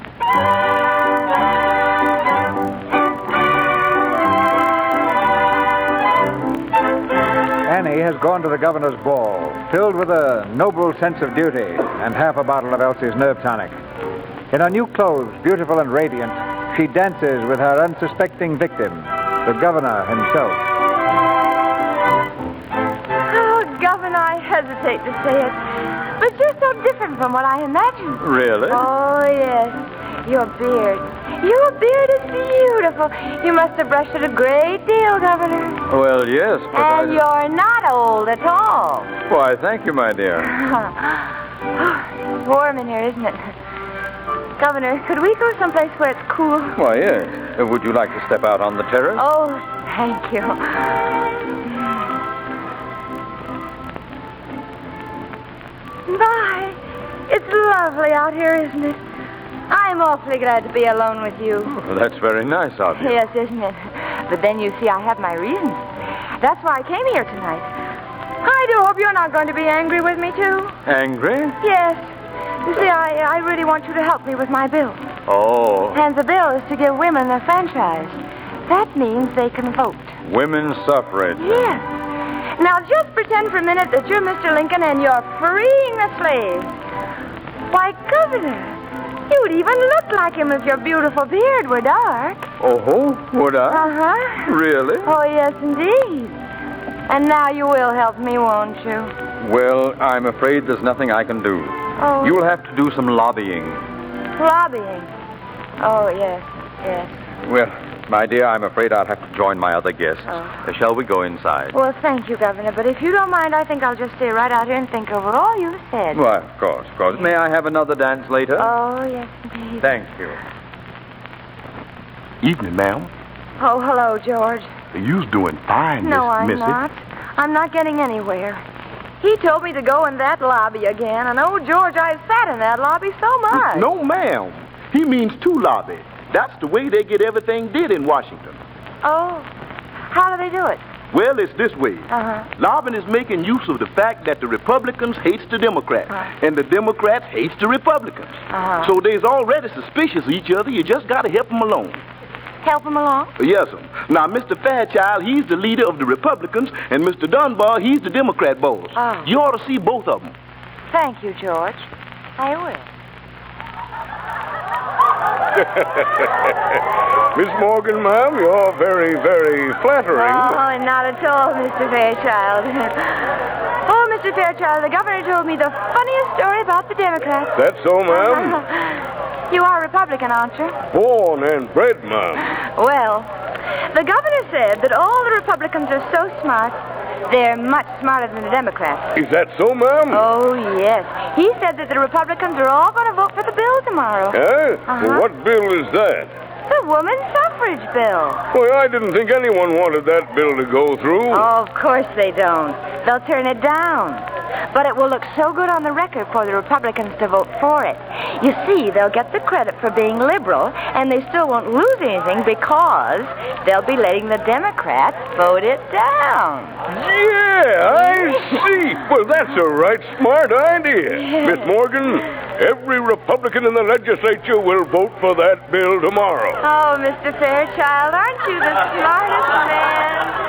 Annie has gone to the governor's ball, filled with a noble sense of duty and half a bottle of Elsie's nerve tonic. In her new clothes, beautiful and radiant, she dances with her unsuspecting victim, the governor himself. Oh, Governor, I hesitate to say it, but you're so different from what I imagined. Really? Oh, yes. Your beard. Your beard is beautiful. You must have brushed it a great deal, Governor. Well, yes, but And I... you're not old at all. Why, thank you, my dear. It's warm in here, isn't it? Governor, could we go someplace where it's cool? Why, yes. Uh, Would you like to step out on the terrace? Oh, thank you. My, it's lovely out here, isn't it? I'm awfully glad to be alone with you. Well, that's very nice of you. Yes, isn't it? But then you see, I have my reasons. That's why I came here tonight. I do hope you're not going to be angry with me, too. Angry? Yes. You see, I, I really want you to help me with my bill. Oh, And the bill is to give women a franchise. That means they can vote. women's suffrage. Yes. Now, just pretend for a minute that you're Mister Lincoln and you're freeing the slaves. Why, Governor, You'd even look like him if your beautiful beard were dark. Oh, would I? Uh-huh. Really? Oh, yes, indeed. And now you will help me, won't you? Well, I'm afraid there's nothing I can do. Oh. You'll have to do some lobbying. Lobbying? Oh, yes, yes. Well, my dear, I'm afraid I'll have to join my other guests. Oh. Uh, shall we go inside? Well, thank you, Governor, but if you don't mind, I think I'll just stay right out here and think over all you said. Why, of course, of course. May I have another dance later? Oh, yes, indeed. Thank you. Evening, ma'am. Oh, hello, George. You's doing fine, No, Miss I'm Missy. not. I'm not getting anywhere. He told me to go in that lobby again, and oh, George, I've sat in that lobby so much. No, ma'am. He means to lobby. That's the way they get everything did in Washington. Oh, how do they do it? Well, it's this way. Uh-huh. Lobbying is making use of the fact that the Republicans hates the Democrats, Uh-huh. and the Democrats hates the Republicans. Uh-huh. So they's already suspicious of each other. You just got to help them along. Help him along? Yes, sir. Now, Mister Fairchild, he's the leader of the Republicans, and Mister Dunbar, he's the Democrat boss. Oh. You ought to see both of them. Thank you, George. I will. Miss Morgan, ma'am, you're very, very flattering. Oh, not at all, Mister Fairchild. Oh, Mister Fairchild, the governor told me the funniest story about the Democrats. That's so, ma'am? You are a Republican, aren't you? Born and bred, ma'am. Well, the governor said that all the Republicans are so smart, they're much smarter than the Democrats. Is that so, ma'am? Oh, yes. He said that the Republicans are all going to vote for the bill tomorrow. Eh? Uh-huh. Well, what bill is that? The woman's suffrage bill. Well, I didn't think anyone wanted that bill to go through. Oh, of course they don't. They'll turn it down. But it will look so good on the record for the Republicans to vote for it. You see, they'll get the credit for being liberal, and they still won't lose anything because they'll be letting the Democrats vote it down. Yeah, I see. Well, that's a right smart idea. Miss Morgan, every Republican in the legislature will vote for that bill tomorrow. Oh, Mister Fairchild, aren't you the smartest man?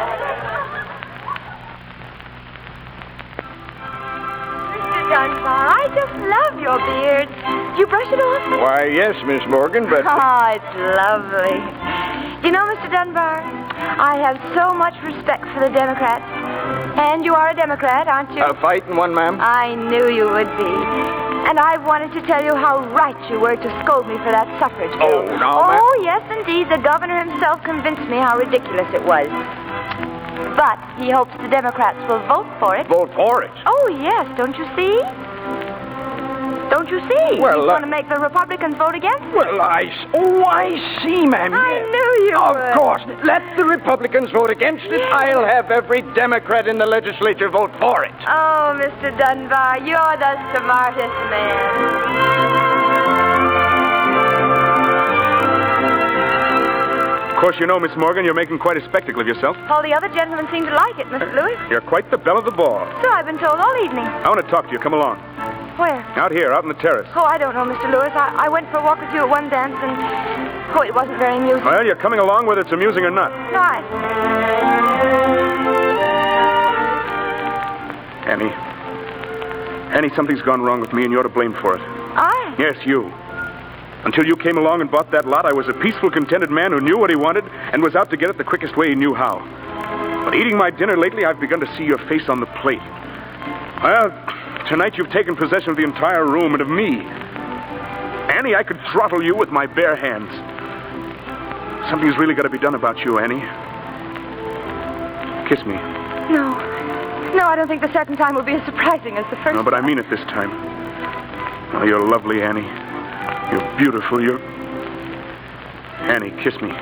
Dunbar, I just love your beard. Do you brush it often? Why, yes, Miss Morgan, but... Oh, it's lovely. You know, Mister Dunbar, I have so much respect for the Democrats. And you are a Democrat, aren't you? A fighting one, ma'am? I knew you would be. And I wanted to tell you how right you were to scold me for that suffrage bill. Oh, no, ma'am. Oh, yes, indeed. The governor himself convinced me how ridiculous it was. But he hopes the Democrats will vote for it. Vote for it? Oh, yes. Don't you see? Don't you see? Well, He's uh, going to make the Republicans vote against it. Well, I... s- Oh, I see, ma'am. I knew you Of would. course. Let the Republicans vote against it. I'll have every Democrat in the legislature vote for it. Oh, Mister Dunbar, you're the smartest man. Of course, you know, Miss Morgan, you're making quite a spectacle of yourself. All the other gentlemen seem to like it, Mister Lewis. You're quite the belle of the ball. So I've been told all evening. I want to talk to you. Come along. Where? Out here, out on the terrace. Oh, I don't know, Mister Lewis. I, I went for a walk with you at one dance, and... Oh, it wasn't very amusing. Well, you're coming along whether it's amusing or not. No, I... Annie. Annie, something's gone wrong with me, and you're to blame for it. I? Yes, you. Until you came along and bought that lot, I was a peaceful, contented man who knew what he wanted and was out to get it the quickest way he knew how. But eating my dinner lately, I've begun to see your face on the plate. Well, tonight you've taken possession of the entire room and of me. Annie, I could throttle you with my bare hands. Something's really got to be done about you, Annie. Kiss me. No. No, I don't think the second time will be as surprising as the first. No, but I mean it this time. Oh, you're lovely, Annie. You're beautiful. You're... Annie, kiss me.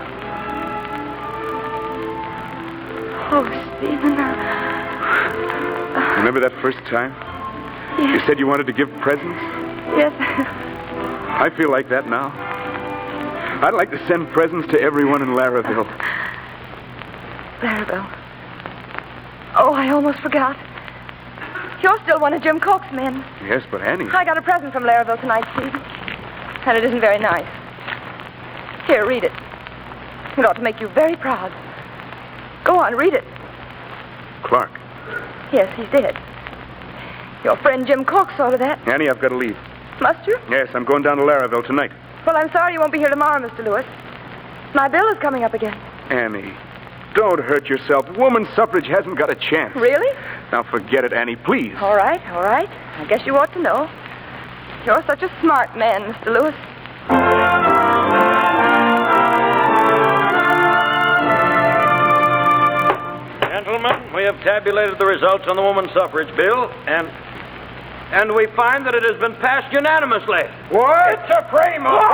Oh, Stephen. Remember that first time? Yes. You said you wanted to give presents? Yes. I feel like that now. I'd like to send presents to everyone in Laraville. Laraville. Oh, I almost forgot. You're still one of Jim Cork's men. Yes, but Annie... I got a present from Laraville tonight, Stephen. And it isn't very nice. Here, read it. It ought to make you very proud. Go on, read it. Clark. Yes, he's dead. Your friend Jim Cork saw to that. Annie, I've got to leave. Must you? Yes, I'm going down to Laravel tonight. Well, I'm sorry you won't be here tomorrow, Mister Lewis. My bill is coming up again. Annie, don't hurt yourself. Woman suffrage hasn't got a chance. Really? Now forget it, Annie, please. All right, all right. I guess you ought to know. You're such a smart man, Mister Lewis. Gentlemen, we have tabulated the results on the woman suffrage bill, and and we find that it has been passed unanimously. What? It's a frame of...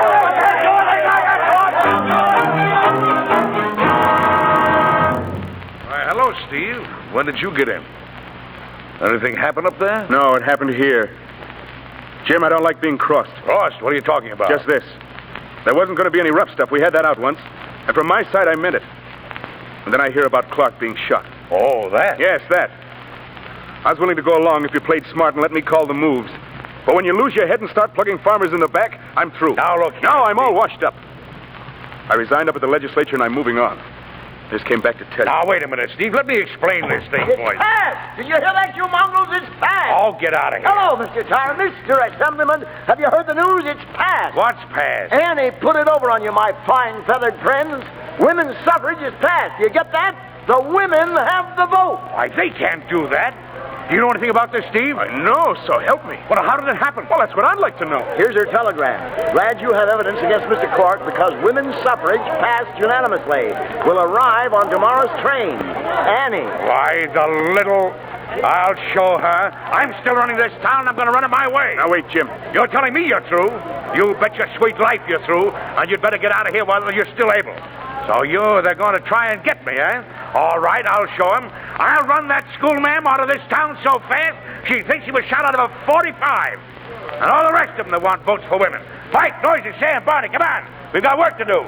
Why, hello, Steve. When did you get in? Anything happen up there? No, it happened here. Jim, I don't like being crossed. Crossed? What are you talking about? Just this. There wasn't going to be any rough stuff. We had that out once. And from my side, I meant it. And then I hear about Clark being shot. Oh, that? Yes, that. I was willing to go along if you played smart and let me call the moves. But when you lose your head and start plugging farmers in the back, I'm through. Now, look here, Now I'm all washed up. I resigned up at the legislature and I'm moving on. Just came back to tell you. Now, wait a minute, Steve. Let me explain this thing It's for you. passed! Did you hear that, you mongrels? It's passed! Oh, get out of here. Hello, Mister Tyre. Mister Assemblyman, have you heard the news? It's passed! What's passed? Annie, put it over on you, my fine feathered friends. Women's suffrage is passed. You get that? The women have the vote. Why, they can't do that. Do you know anything about this, Steve? I know, so help me. Well, how did it happen? Well, that's what I'd like to know. Here's her telegram. Glad you have evidence against Mister Clark because women's suffrage passed unanimously. Will arrive on tomorrow's train. Annie. Why, the little... I'll show her. I'm still running this town. I'm going to run it my way. Now, wait, Jim. You're telling me you're through. You bet your sweet life you're through, and you'd better get out of here while you're still able. So you, they're going to try and get me, eh? All right, I'll show them. I'll run that schoolma'am out of this town so fast, she thinks she was shot out of a forty-five. And all the rest of them that want votes for women. Fight, Noisy, Sam, Barney, come on. We've got work to do.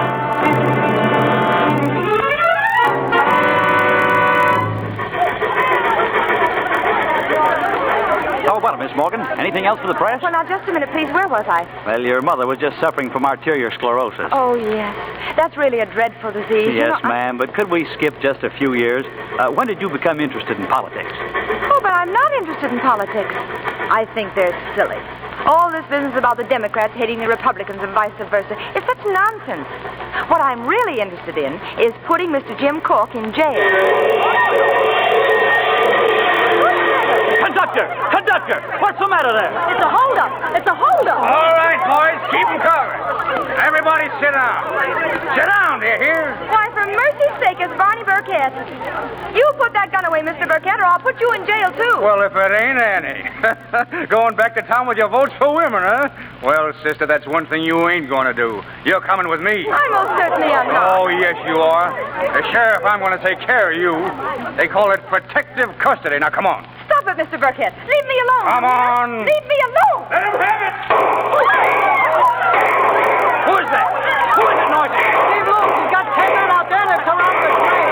Oh, well, Miss Morgan, anything else for the press? Well, now, just a minute, please. Where was I? Well, your mother was just suffering from arteriosclerosis. Oh, yes. That's really a dreadful disease. You Yes, know, I- ma'am, but could we skip just a few years? Uh, when did you become interested in politics? Oh, but I'm not interested in politics. I think they're silly. All this business about the Democrats hating the Republicans and vice versa is such nonsense. What I'm really interested in is putting Mister Jim Cork in jail. Conductor! Conductor! What's the matter there? It's a holdup. It's a holdup. All right, boys, keep them covered. Everybody sit down. Sit down, do you hear? Why, for mercy's sake, it's Barney Burkett. You put that gun away, Mister Burkett, or I'll put you in jail, too. Well, if it ain't Annie. Going back to town with your votes for women, huh? Well, sister, that's one thing you ain't going to do. You're coming with me. I most certainly am not. Oh, yes, you are. As sheriff, I'm going to take care of you. They call it protective custody. Now, come on. Stop it, Mister Burkett. Leave me alone. Come on. Leave me alone. Let him have it. Who is that? Who is it, Noisy? Steve Lewis, he's got ten men out there. They're surrounding the train.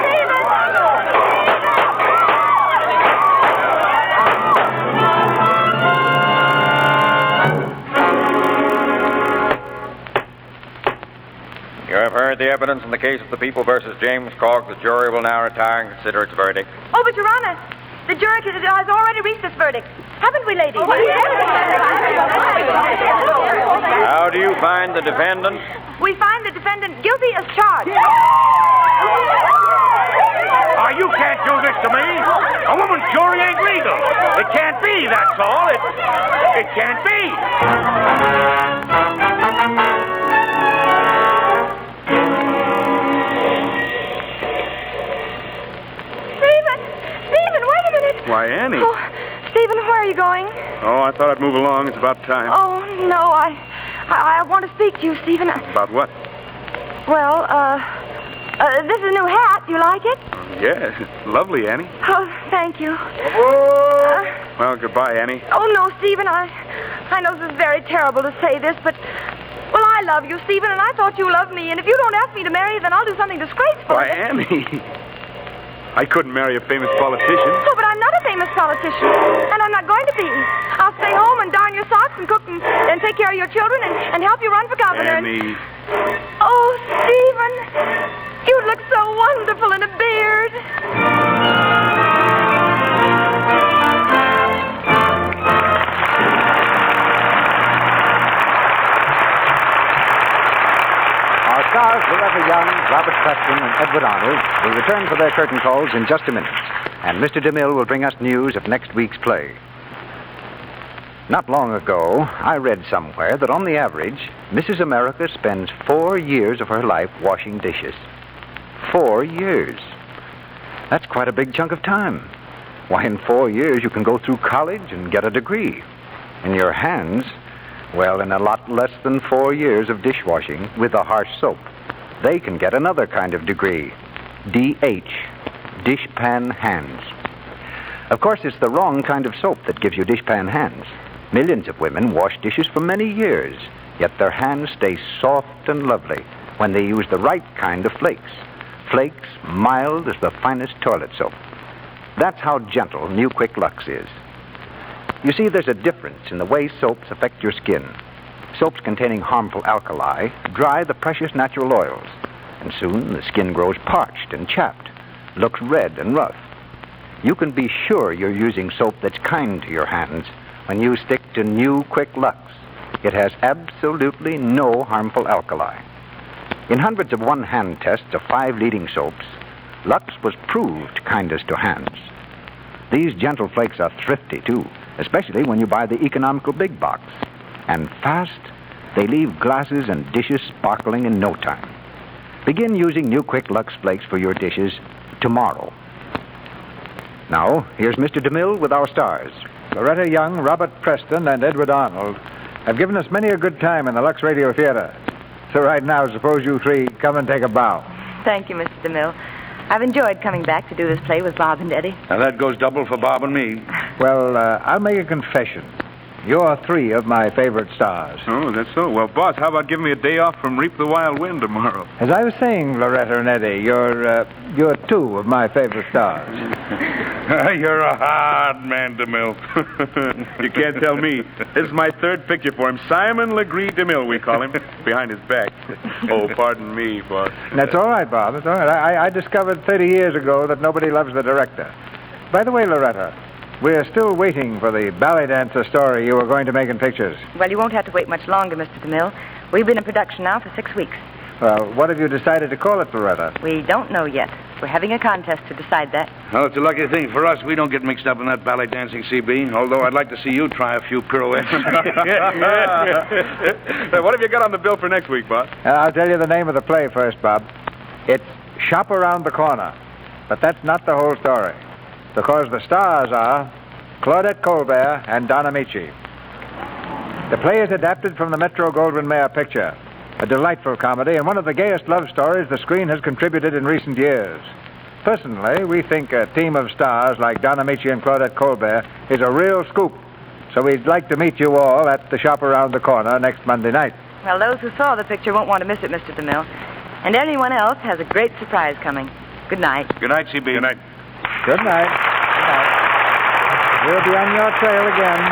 You have heard the evidence in the case of the People versus James Cork. The jury will now retire and consider its verdict. Oh, but Your Honor, the jury has already reached its verdict. Haven't we, ladies? How do you find the defendant? We find the defendant guilty as charged. Ah, you can't do this to me. A woman's jury ain't legal. It can't be, that's all. It, it can't be. Stephen! Stephen, wait a minute. Why, Annie. Oh, Stephen, where are you going? Oh, I thought I'd move along. It's about time. Oh, no, I, I, I want to speak to you, Stephen. I, About what? well, uh, uh, this is a new hat. Do you like it? Yeah, lovely, Annie. Oh, thank you. Uh, Well, goodbye, Annie. oh, no, Stephen, I, I know this is very terrible to say this, but, well, I love you, Stephen, and I thought you loved me, and if you don't ask me to marry you, then I'll do something disgraceful. Why, Annie. I couldn't marry a famous politician. Oh, but I'm not a famous politician, and I'm not going to be. I'll stay home and darn your socks and cook and, and take care of your children and, and help you run for governor. and- Annie. Oh, Stephen, you look so wonderful in a beard. Preston and Edward Arnold will return for their curtain calls in just a minute. And Mister DeMille will bring us news of next week's play. Not long ago, I read somewhere that on the average, Missus America spends four years of her life washing dishes. Four years. That's quite a big chunk of time. Why, in four years, you can go through college and get a degree. In your hands, well, in a lot less than four years of dishwashing with a harsh soap, they can get another kind of degree. D H. Dishpan hands. Of course, it's the wrong kind of soap that gives you dishpan hands. Millions of women wash dishes for many years, yet their hands stay soft and lovely when they use the right kind of flakes. Flakes mild as the finest toilet soap. That's how gentle New Quick Lux is. You see, there's a difference in the way soaps affect your skin. Soaps containing harmful alkali dry the precious natural oils, and soon the skin grows parched and chapped, looks red and rough. You can be sure you're using soap that's kind to your hands when you stick to New Quick Lux. It has absolutely no harmful alkali. In hundreds of one-hand tests of five leading soaps, Lux was proved kindest to hands. These gentle flakes are thrifty, too, especially when you buy the economical big box. And fast, they leave glasses and dishes sparkling in no time. Begin using New Quick Lux flakes for your dishes tomorrow. Now, here's Mister DeMille with our stars. Loretta Young, Robert Preston, and Edward Arnold have given us many a good time in the Lux Radio Theater. So right now, suppose you three come and take a bow. Thank you, Mister DeMille. I've enjoyed coming back to do this play with Bob and Eddie. Now, that goes double for Bob and me. Well, uh, I'll make a confession. You're three of my favorite stars. Oh, that's so. Well, boss, how about giving me a day off from Reap the Wild Wind tomorrow? As I was saying, Loretta and Eddie, you're, uh, you're two of my favorite stars. You're a hard man, DeMille. You can't tell me. This is my third picture for him. Simon Legree DeMille, we call him, behind his back. Oh, pardon me, boss. That's all right, Bob. That's all right. I, I discovered thirty years ago that nobody loves the director. By the way, Loretta, we're still waiting for the ballet dancer story you were going to make in pictures. Well, you won't have to wait much longer, Mister DeMille. We've been in production now for six weeks. Well, what have you decided to call it, Loretta? We don't know yet. We're having a contest to decide that. Well, it's a lucky thing for us. We don't get mixed up in that ballet dancing, C B, although I'd like to see you try a few pirouettes. What have you got on the bill for next week, Bob? Uh, I'll tell you the name of the play first, Bob. It's Shop Around the Corner. But that's not the whole story. Because the stars are Claudette Colbert and Don Amici. The play is adapted from the Metro-Goldwyn-Mayer picture, a delightful comedy and one of the gayest love stories the screen has contributed in recent years. Personally, we think a team of stars like Don Amici and Claudette Colbert is a real scoop. So we'd like to meet you all at the Shop Around the Corner next Monday night. Well, those who saw the picture won't want to miss it, Mister DeMille. And anyone else has a great surprise coming. Good night. Good night, C B. Good night. Good night. Good night. We'll be on your trail again.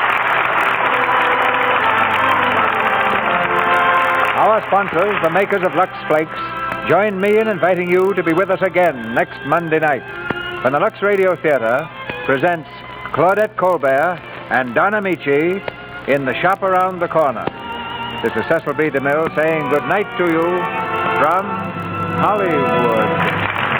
Our sponsors, the makers of Lux Flakes, join me in inviting you to be with us again next Monday night when the Lux Radio Theater presents Claudette Colbert and Don Amici in the Shop Around the Corner. This is Cecil B. DeMille saying good night to you from Hollywood.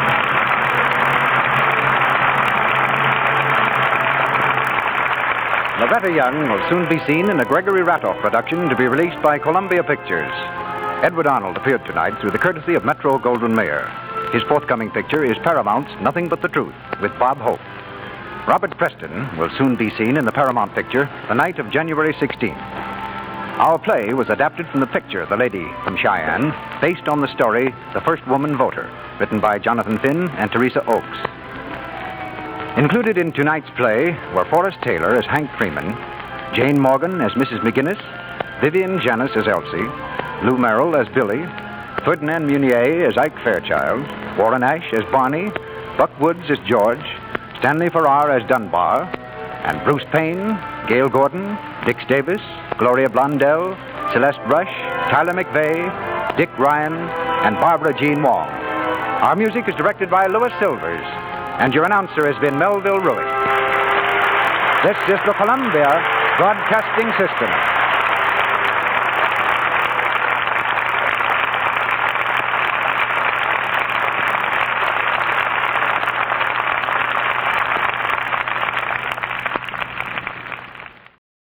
Loretta Young will soon be seen in a Gregory Ratoff production to be released by Columbia Pictures. Edward Arnold appeared tonight through the courtesy of Metro-Goldwyn-Mayer. His forthcoming picture is Paramount's Nothing But the Truth with Bob Hope. Robert Preston will soon be seen in the Paramount picture The Night of January sixteenth. Our play was adapted from the picture The Lady from Cheyenne, based on the story The First Woman Voter, written by Jonathan Finn and Teresa Oakes. Included in tonight's play were Forrest Taylor as Hank Freeman, Jane Morgan as Missus McGinnis, Vivian Janis as Elsie, Lou Merrill as Billy, Ferdinand Munier as Ike Fairchild, Warren Ash as Barney, Buck Woods as George, Stanley Farrar as Dunbar, and Bruce Payne, Gail Gordon, Dix Davis, Gloria Blondell, Celeste Rush, Tyler McVeigh, Dick Ryan, and Barbara Jean Wong. Our music is directed by Louis Silvers, and your announcer has been Melville Ruick. This is the Columbia Broadcasting System.